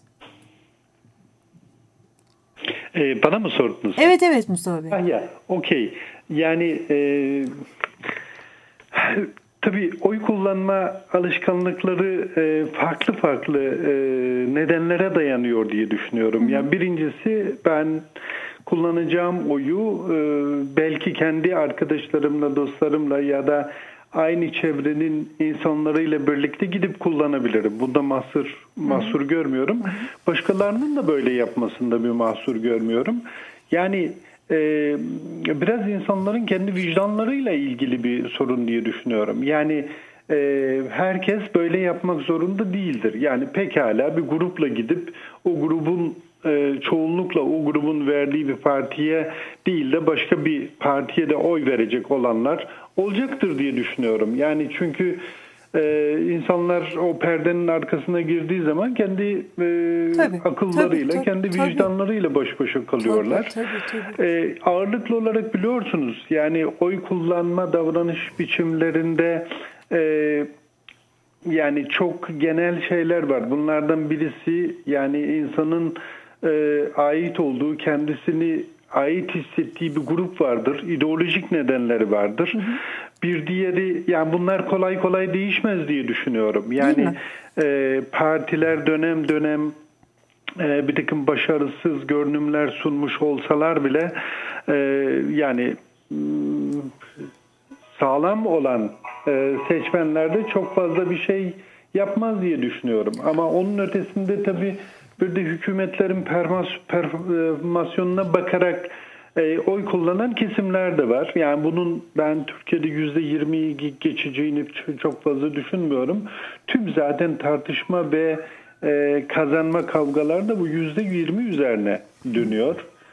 Bana mı sordunuz? Evet Mustafa Bey. Okey. Yani tabii oy kullanma alışkanlıkları farklı nedenlere dayanıyor diye düşünüyorum. Yani birincisi ben kullanacağım oyu belki kendi arkadaşlarımla, dostlarımla ya da aynı çevrenin insanlarıyla birlikte gidip kullanabilirim. Bunda mahsur görmüyorum. Başkalarının da böyle yapmasında bir mahsur görmüyorum. Yani biraz insanların kendi vicdanlarıyla ilgili bir sorun diye düşünüyorum. Yani herkes böyle yapmak zorunda değildir. Yani pekala bir grupla gidip o grubun çoğunlukla o grubun verdiği bir partiye değil de başka bir partiye de oy verecek olanlar olacaktır diye düşünüyorum. Yani çünkü insanlar o perdenin arkasına girdiği zaman kendi akıllarıyla, kendi vicdanlarıyla baş başa kalıyorlar. Tabii. Ağırlıklı olarak biliyorsunuz yani oy kullanma davranış biçimlerinde yani çok genel şeyler var. Bunlardan birisi yani insanın ait olduğu, kendisini ait hissettiği bir grup vardır. İdeolojik nedenleri vardır. Bir diğeri yani bunlar kolay kolay değişmez diye düşünüyorum. Yani partiler dönem dönem bir takım başarısız görünümler sunmuş olsalar bile yani sağlam olan seçmenlerde çok fazla bir şey yapmaz diye düşünüyorum. Ama onun ötesinde tabii bir de hükümetlerin performasyonuna bakarak oy kullanan kesimler de var. Yani bunun ben Türkiye'de %20'yi geçeceğini çok fazla düşünmüyorum. Tüm zaten tartışma ve kazanma kavgalar da bu %20 üzerine dönüyor.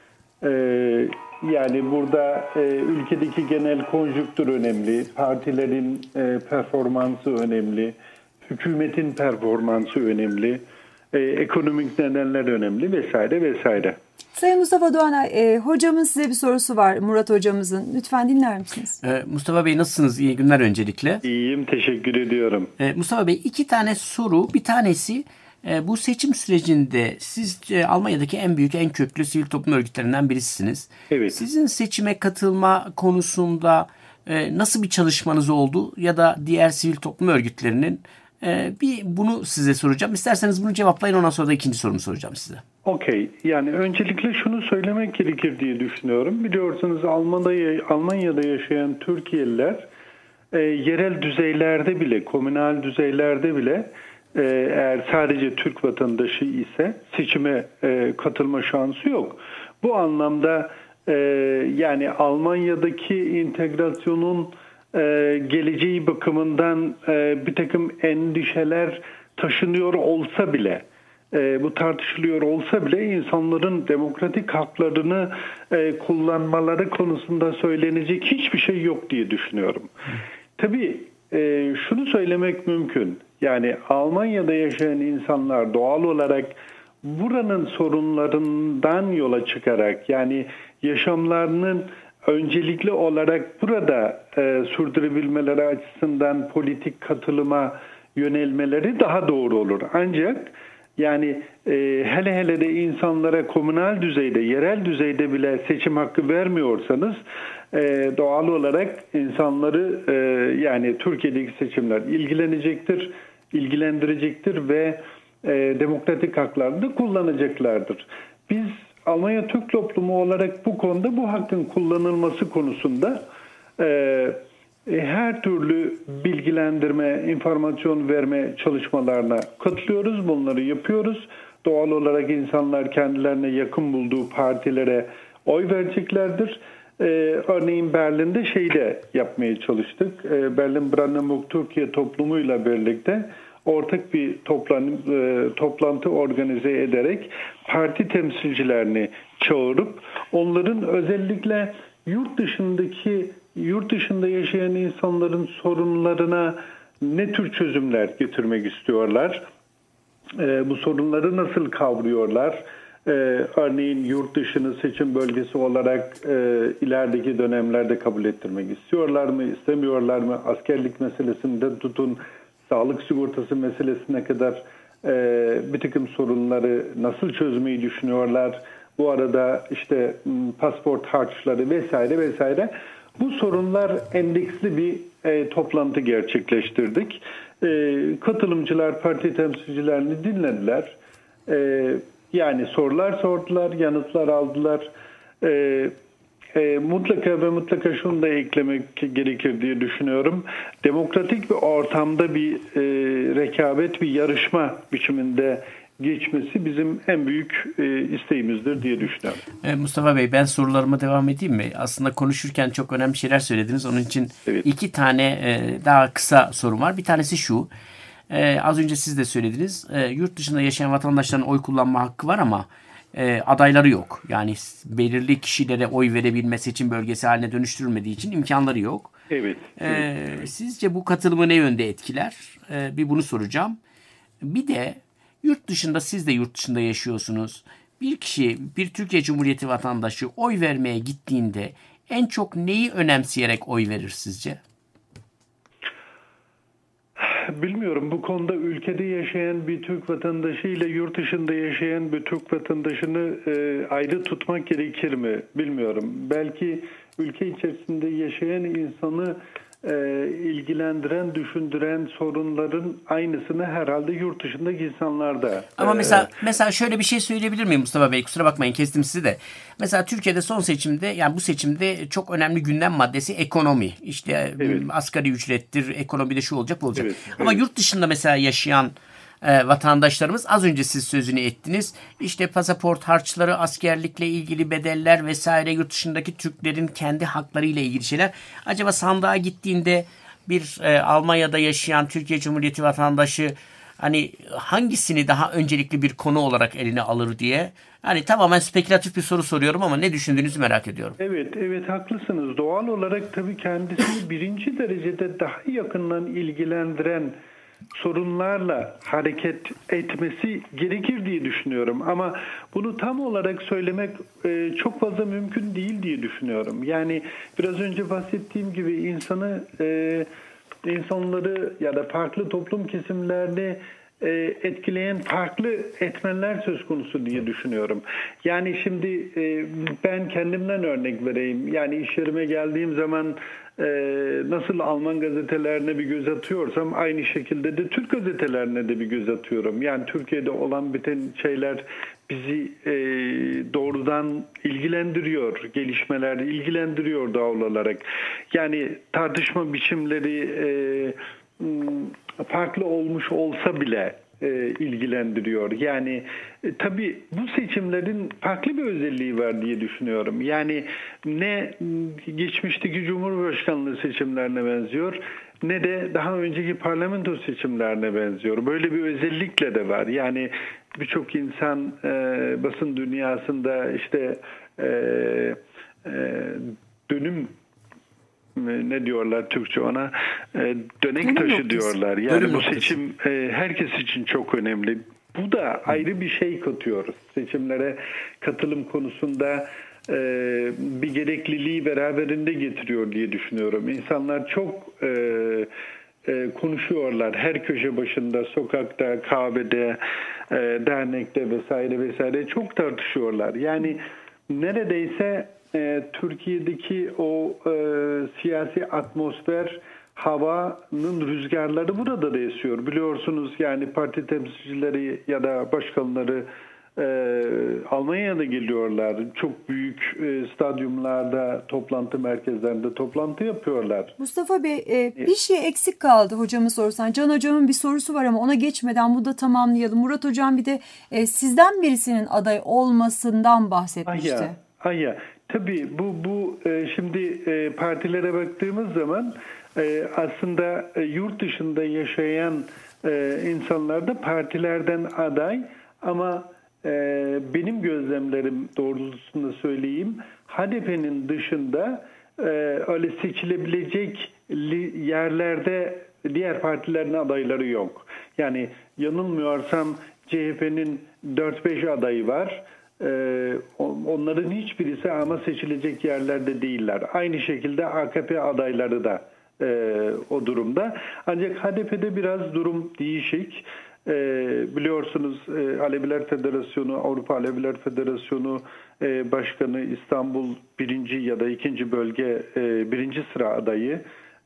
Yani burada ülkedeki genel konjüktür önemli, partilerin performansı önemli, hükümetin performansı önemli, ekonomik nedenler önemli vesaire. Sayın Mustafa Doğanay, hocamın size bir sorusu var, Murat hocamızın. Lütfen dinler misiniz? Mustafa Bey nasılsınız? İyi günler öncelikle. İyiyim, teşekkür ediyorum. Mustafa Bey 2 tane soru. Bir tanesi Bu seçim sürecinde siz Almanya'daki en büyük, en köklü sivil toplum örgütlerinden birisiniz. Evet. Sizin seçime katılma konusunda nasıl bir çalışmanız oldu ya da diğer sivil toplum örgütlerinin bunu size soracağım. İsterseniz bunu cevaplayın, ondan sonra da ikinci sorumu soracağım size. Okey. Yani öncelikle şunu söylemek gerekir diye düşünüyorum. Biliyorsunuz Almanya'da yaşayan Türkiye'liler yerel düzeylerde bile, komünal düzeylerde bile eğer sadece Türk vatandaşı ise seçime katılma şansı yok. Bu anlamda yani Almanya'daki integrasyonun geleceği bakımından bir takım endişeler taşınıyor olsa bile, bu tartışılıyor olsa bile insanların demokratik haklarını kullanmaları konusunda söylenecek hiçbir şey yok diye düşünüyorum. Tabii şunu söylemek mümkün. Yani Almanya'da yaşayan insanlar doğal olarak buranın sorunlarından yola çıkarak, yani yaşamlarının öncelikli olarak burada sürdürebilmeleri açısından politik katılıma yönelmeleri daha doğru olur. Ancak yani hele de insanlara komünal düzeyde, yerel düzeyde bile seçim hakkı vermiyorsanız doğal olarak insanları yani Türkiye'deki seçimler ilgilendirecektir ve demokratik haklarını da kullanacaklardır. Biz Almanya Türk toplumu olarak bu konuda bu hakkın kullanılması konusunda her türlü bilgilendirme, informasyon verme çalışmalarına katılıyoruz. Bunları yapıyoruz. Doğal olarak insanlar kendilerine yakın bulduğu partilere oy vereceklerdir. Örneğin Berlin'de de yapmaya çalıştık. Berlin-Brandenburg Türkiye toplumuyla birlikte ortak bir toplantı organize ederek parti temsilcilerini çağırıp onların özellikle yurt dışında yaşayan insanların sorunlarına ne tür çözümler getirmek istiyorlar? Bu sorunları nasıl kavruyorlar? Örneğin yurt dışını seçim bölgesi olarak ilerideki dönemlerde kabul ettirmek istiyorlar mı, istemiyorlar mı? Askerlik meselesinde tutun, sağlık sigortası meselesine kadar bir takım sorunları nasıl çözmeyi düşünüyorlar? Bu arada işte pasport harçları vesaire. Bu sorunlar endeksli bir toplantı gerçekleştirdik. Katılımcılar parti temsilcilerini dinlediler. Yani sorular sordular, yanıtlar aldılar. Mutlaka şunu da eklemek gerekir diye düşünüyorum. Demokratik bir ortamda bir rekabet, bir yarışma biçiminde geçmesi bizim en büyük isteğimizdir diye düşünüyorum. Mustafa Bey, ben sorularıma devam edeyim mi? Aslında konuşurken çok önemli şeyler söylediniz. Onun için evet. 2 tane daha kısa sorum var. Bir tanesi şu. Az önce siz de söylediniz. Yurt dışında yaşayan vatandaşların oy kullanma hakkı var ama adayları yok. Yani belirli kişilere oy verebilme, seçim bölgesi haline dönüştürülmediği için imkanları yok. Evet. Sizce bu katılımı ne yönde etkiler? Bir bunu soracağım. Bir de siz de yurt dışında yaşıyorsunuz. Bir kişi, bir Türkiye Cumhuriyeti vatandaşı oy vermeye gittiğinde en çok neyi önemseyerek oy verir sizce? Bilmiyorum. Bu konuda ülkede yaşayan bir Türk vatandaşı ile yurt dışında yaşayan bir Türk vatandaşını ayrı tutmak gerekir mi? Bilmiyorum. Belki ülke içerisinde yaşayan insanı ilgilendiren, düşündüren sorunların aynısını herhalde yurt dışındaki insanlar da. Ama mesela şöyle bir şey söyleyebilir miyim Mustafa Bey? Kusura bakmayın, kestim sizi de. Mesela Türkiye'de son seçimde, yani bu seçimde çok önemli gündem maddesi ekonomi. İşte evet. Asgari ücrettir, ekonomide şu olacak, bu olacak. Evet, ama yurt dışında mesela yaşayan vatandaşlarımız, az önce siz sözünü ettiniz. İşte pasaport harçları, askerlikle ilgili bedeller vesaire, yurt dışındaki Türklerin kendi hakları ile ilgili şeyler. Acaba sandığa gittiğinde bir Almanya'da yaşayan Türkiye Cumhuriyeti vatandaşı hani hangisini daha öncelikli bir konu olarak eline alır diye. Hani tamamen spekülatif bir soru soruyorum ama ne düşündüğünüzü merak ediyorum. Evet haklısınız. Doğal olarak tabii kendisini birinci derecede daha yakından ilgilendiren sorunlarla hareket etmesi gerekir diye düşünüyorum. Ama bunu tam olarak söylemek çok fazla mümkün değil diye düşünüyorum. Yani biraz önce bahsettiğim gibi insanları ya da farklı toplum kesimlerini etkileyen farklı etmenler söz konusu diye düşünüyorum. Yani şimdi ben kendimden örnek vereyim. Yani iş yerime geldiğim zaman nasıl Alman gazetelerine bir göz atıyorsam aynı şekilde de Türk gazetelerine de bir göz atıyorum. Yani Türkiye'de olan biten şeyler bizi doğrudan ilgilendiriyor. Gelişmeler ilgilendiriyor doğal olarak. Yani tartışma biçimleri farklı olmuş olsa bile ilgilendiriyor. Yani tabii bu seçimlerin farklı bir özelliği var diye düşünüyorum. Yani ne geçmişteki Cumhurbaşkanlığı seçimlerine benziyor ne de daha önceki parlamento seçimlerine benziyor. Böyle bir özellikle de var. Yani birçok insan basın dünyasında işte dönüm ne diyorlar Türkçe ona? Dönek taşı diyorlar. Yani bu seçim herkes için çok önemli. Bu da ayrı bir şey katıyoruz. Seçimlere katılım konusunda bir gerekliliği beraberinde getiriyor diye düşünüyorum. İnsanlar çok konuşuyorlar. Her köşe başında, sokakta, kahvede, dernekte vesaire vesaire çok tartışıyorlar. Yani neredeyse Türkiye'deki o siyasi atmosfer, havanın rüzgarları burada da esiyor. Biliyorsunuz yani parti temsilcileri ya da başkanları Almanya'da geliyorlar. Çok büyük stadyumlarda, toplantı merkezlerinde toplantı yapıyorlar. Mustafa Bey bir şey eksik kaldı hocamı sorsan. Can hocamın bir sorusu var ama ona geçmeden bu da tamamlayalım. Murat hocam bir de sizden birisinin aday olmasından bahsetmişti. Tabii bu şimdi partilere baktığımız zaman aslında yurt dışında yaşayan insanlar da partilerden aday ama benim gözlemlerim doğrultusunda söyleyeyim HDP'nin dışında öyle seçilebilecek yerlerde diğer partilerin adayları yok. Yani yanılmıyorsam CHP'nin 4-5 adayı var. Onların hiçbirisi ama seçilecek yerlerde değiller. Aynı şekilde AKP adayları da o durumda. Ancak HDP'de biraz durum değişik. Biliyorsunuz Aleviler Federasyonu, Avrupa Aleviler Federasyonu Başkanı İstanbul 1. ya da 2. bölge 1. sıra adayı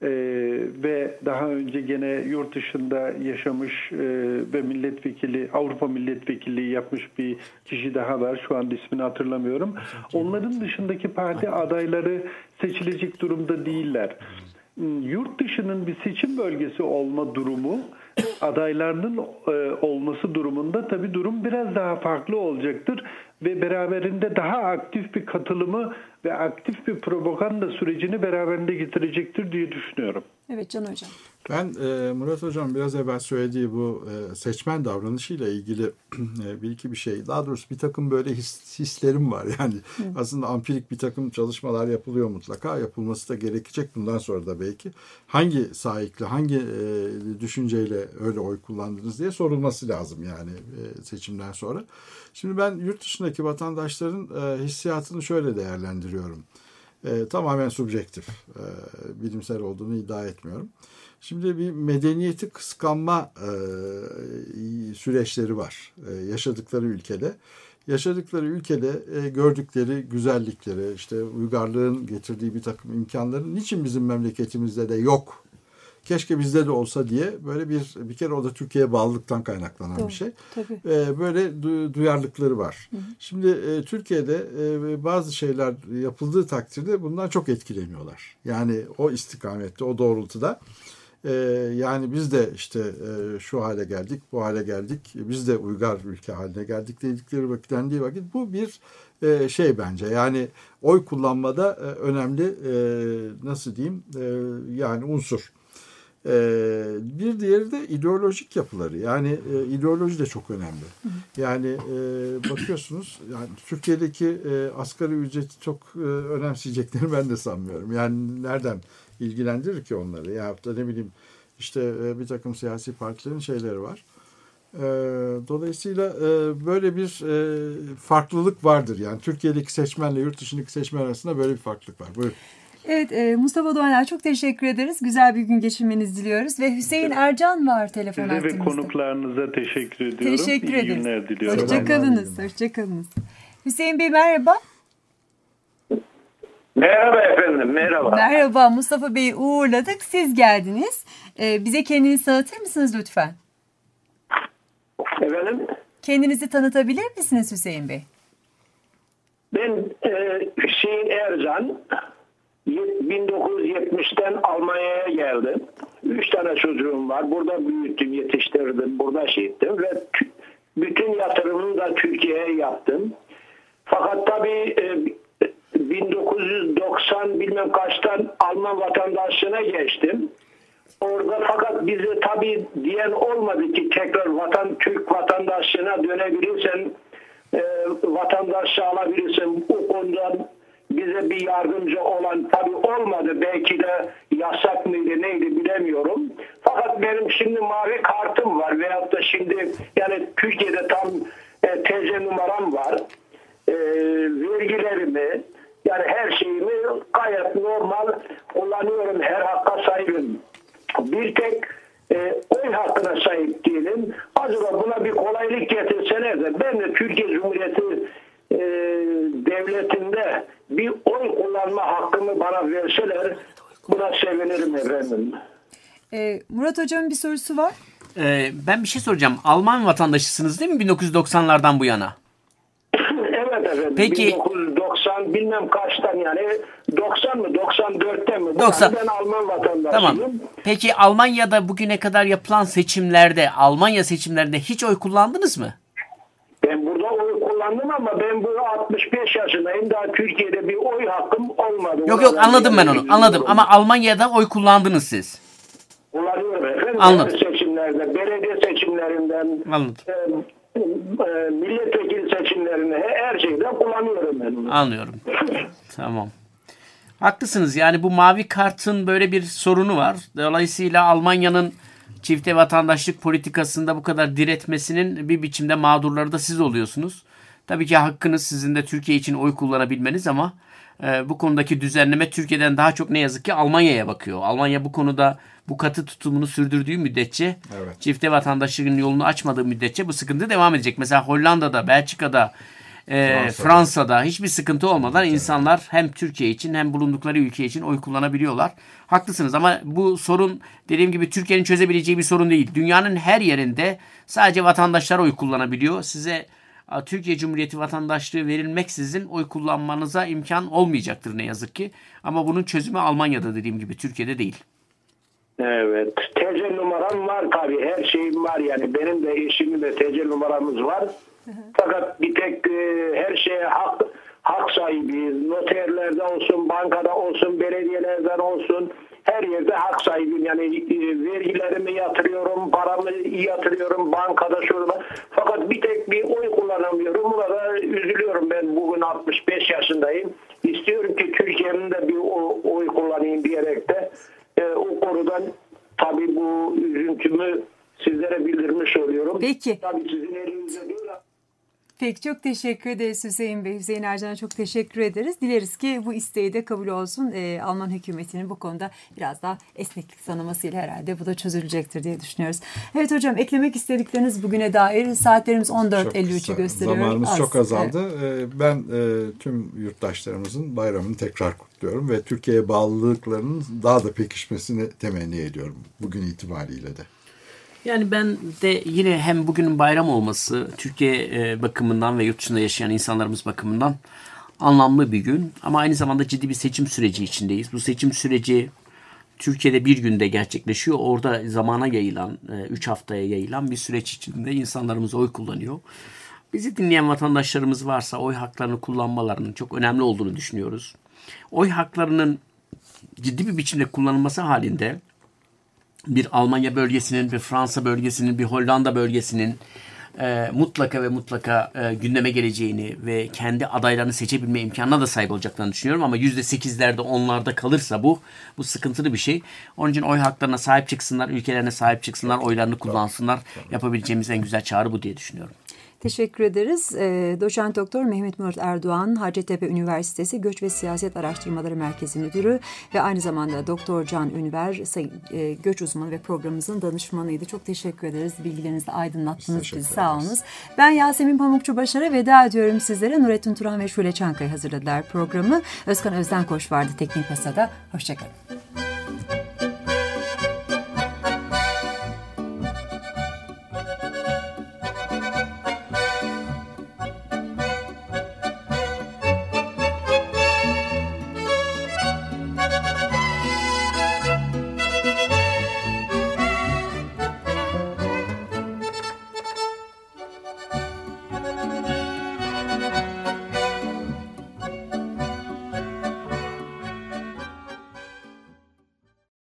ve daha önce gene yurt dışında yaşamış ve milletvekili, Avrupa milletvekilliği yapmış bir kişi daha var. Şu anda ismini hatırlamıyorum. Onların dışındaki parti adayları seçilecek durumda değiller. Yurt dışının bir seçim bölgesi olma durumu, adaylarının olması durumunda tabii durum biraz daha farklı olacaktır ve beraberinde daha aktif bir katılımı ve aktif bir propaganda sürecini beraberinde getirecektir diye düşünüyorum. Evet Can Hocam. Ben Murat Hocam biraz evvel söylediği bu seçmen davranışıyla ilgili bir iki bir şey. Daha doğrusu bir takım böyle hislerim var. Yani aslında ampirik bir takım çalışmalar yapılıyor mutlaka. Yapılması da gerekecek bundan sonra da belki. Hangi sahikle, hangi düşünceyle öyle oy kullandınız diye sorulması lazım yani seçimden sonra. Şimdi ben yurt dışındaki vatandaşların hissiyatını şöyle değerlendiriyorum. Tamamen subjektif, bilimsel olduğunu iddia etmiyorum. Şimdi bir medeniyeti kıskanma süreçleri var yaşadıkları ülkede. Yaşadıkları ülkede gördükleri güzellikleri, işte uygarlığın getirdiği bir takım imkanların niçin bizim memleketimizde de yok? Keşke bizde de olsa diye böyle bir kere o da Türkiye'ye bağlılıktan kaynaklanan bir şey. Tabii. Böyle duyarlılıkları var. Hı hı. Şimdi Türkiye'de bazı şeyler yapıldığı takdirde bundan çok etkileniyorlar. Yani o istikamette, o doğrultuda. Yani biz de işte şu hale geldik, bu hale geldik. Biz de uygar ülke haline geldik dedikleri dendiği vakit bu bir şey bence. Yani oy kullanmada önemli nasıl diyeyim yani unsur. Bir diğeri de ideolojik yapıları. Yani ideoloji de çok önemli. Yani bakıyorsunuz yani Türkiye'deki asgari ücreti çok önemseyeceklerini ben de sanmıyorum. Yani nereden ilgilendirir ki onları? Ya da ne bileyim işte bir takım siyasi partilerin şeyleri var. Dolayısıyla böyle bir farklılık vardır. Yani Türkiye'deki seçmenle yurt dışındaki seçmen arasında böyle bir farklılık var. Buyurun. Evet, Mustafa Doğaner çok teşekkür ederiz. Güzel bir gün geçirmenizi diliyoruz. Ve Hüseyin Ercan var telefon Size hattımızda. ve konuklarınıza teşekkür ediyorum. Teşekkür İyi ederiz. günler diliyorum. Hoşçakalınız. Hoşçakalınız. Hüseyin Bey merhaba. Merhaba efendim, merhaba. Merhaba, Mustafa Bey'i uğurladık. Siz geldiniz. Bize kendinizi tanıtır mısınız lütfen? Efendim, Kendinizi tanıtabilir misiniz Hüseyin Bey? ben Hüseyin Ercan, 1970'ten Almanya'ya geldim. 3 tane çocuğum var. Burada büyüttüm, yetiştirdim, burada şey ettim ve bütün yatırımımı da Türkiye'ye yaptım. Fakat tabii 1990 bilmem kaçtan Alman vatandaşlığına geçtim. Orada fakat bize tabii diyen olmadı ki tekrar Türk vatandaşlığına dönebilirsen vatandaşlığı alabilirsin. Bu konuda bize bir yardımcı olan tabii olmadı. Belki de yasak mıydı neydi bilemiyorum. Fakat benim şimdi mavi kartım var veyahut da şimdi yani Türkiye'de tam TC numaram var. Vergilerimi yani her şeyimi gayet normal kullanıyorum. Her hakka sahibim. Bir tek oy hakkına sahip değilim. Acaba buna bir kolaylık getirseler de ben de Türkiye Cumhuriyeti devletinde bir oy kullanma hakkımı bana verseler buna sevinirim efendim. Murat Hocam'ın bir sorusu var. Ben bir şey soracağım. Alman vatandaşısınız değil mi 1990'lardan bu yana? Evet efendim. Peki, 1990 bilmem kaçtan yani 90 mı 94'ten mi? 90. Ben Alman vatandaşıyım. Tamam. Peki Almanya'da bugüne kadar yapılan seçimlerde, Almanya seçimlerinde hiç oy kullandınız mı? Ben burada oy kullandım ama ben bu 65 yaşındayım. Daha Türkiye'de bir oy hakkım olmadı. Yok anladım ben onu. Anladım ama Almanya'da oy kullandınız siz. Kullanıyorum efendim. Anladım. Her seçimlerde, belediye seçimlerinden, Anladım. milletvekili seçimlerinde her şeyde kullanıyorum ben. Anlıyorum. Tamam. Haklısınız. Yani bu mavi kartın böyle bir sorunu var. Dolayısıyla Almanya'nın çifte vatandaşlık politikasında bu kadar diretmesinin bir biçimde mağdurları da siz oluyorsunuz. Tabii ki hakkınız sizin de Türkiye için oy kullanabilmeniz ama bu konudaki düzenleme Türkiye'den daha çok ne yazık ki Almanya'ya bakıyor. Almanya bu konuda bu katı tutumunu sürdürdüğü müddetçe, çifte vatandaşlığın yolunu açmadığı müddetçe bu sıkıntı devam edecek. Mesela Hollanda'da, Belçika'da, Fransa'da hiçbir sıkıntı olmadan insanlar hem Türkiye için hem bulundukları ülke için oy kullanabiliyorlar. Haklısınız ama bu sorun dediğim gibi Türkiye'nin çözebileceği bir sorun değil. Dünyanın her yerinde sadece vatandaşlar oy kullanabiliyor. Size Türkiye Cumhuriyeti vatandaşlığı verilmeksizin oy kullanmanıza imkan olmayacaktır ne yazık ki. Ama bunun çözümü Almanya'da dediğim gibi Türkiye'de değil. Evet. TC numaram var tabii. Her şeyim var yani. Benim de eşimin de TC numaramız var. Fakat bir tek her şeye hak sahibiyiz. Noterlerde olsun, bankada olsun, belediyelerden olsun her yerde hak sahibiyim. Yani vergilerimi yatırıyorum, paramı yatırıyorum bankada şurada. Fakat bir tek bir oy kullanamıyorum. Burada üzülüyorum. Ben bugün 65 yaşındayım. İstiyorum ki Türkiye'nin de bir oy kullanayım diyerek de o konudan tabii bu üzüntümü sizlere bildirmiş oluyorum. Peki. Tabii sizin elinizde değil. Peki çok teşekkür ederiz Hüseyin Bey. Hüseyin Ercan'a çok teşekkür ederiz. Dileriz ki bu isteği de kabul olsun. Alman hükümetinin bu konuda biraz daha esneklik tanımasıyla herhalde bu da çözülecektir diye düşünüyoruz. Evet hocam eklemek istedikleriniz bugüne dair saatlerimiz 14.53'ü gösteriyor. Zamanımız çok azaldı. Evet. Ben tüm yurttaşlarımızın bayramını tekrar kutluyorum ve Türkiye'ye bağlılıklarının daha da pekişmesini temenni ediyorum bugün itibariyle de. Yani ben de yine hem bugünün bayram olması Türkiye bakımından ve yurt dışında yaşayan insanlarımız bakımından anlamlı bir gün. Ama aynı zamanda ciddi bir seçim süreci içindeyiz. Bu seçim süreci Türkiye'de bir günde gerçekleşiyor. Orada zamana yayılan, 3 haftaya yayılan bir süreç içinde insanlarımız oy kullanıyor. Bizi dinleyen vatandaşlarımız varsa oy haklarını kullanmalarının çok önemli olduğunu düşünüyoruz. Oy haklarının ciddi bir biçimde kullanılması halinde bir Almanya bölgesinin, bir Fransa bölgesinin, bir Hollanda bölgesinin mutlaka ve mutlaka gündeme geleceğini ve kendi adaylarını seçebilme imkanına da sahip olacaklarını düşünüyorum. Ama %8'lerde 10'larda kalırsa bu sıkıntılı bir şey. Onun için oy haklarına sahip çıksınlar, ülkelerine sahip çıksınlar, oylarını kullansınlar. Yapabileceğimiz en güzel çağrı bu diye düşünüyorum. Teşekkür ederiz. Doçent Doktor Mehmet Murat Erdoğan, Hacettepe Üniversitesi Göç ve Siyaset Araştırmaları Merkezi Müdürü ve aynı zamanda Doktor Can Ünver, göç uzmanı ve programımızın danışmanıydı. Çok teşekkür ederiz. Bilgilerinizle aydınlattınız bizi. Sağ olunuz. Ben Yasemin Pamukçu Başar'a veda ediyorum sizlere. Nurettin Turan ve Şule Çankaya hazırladılar programı. Özkan Özdenkoç vardı Teknik Masa'da. Hoşçakalın.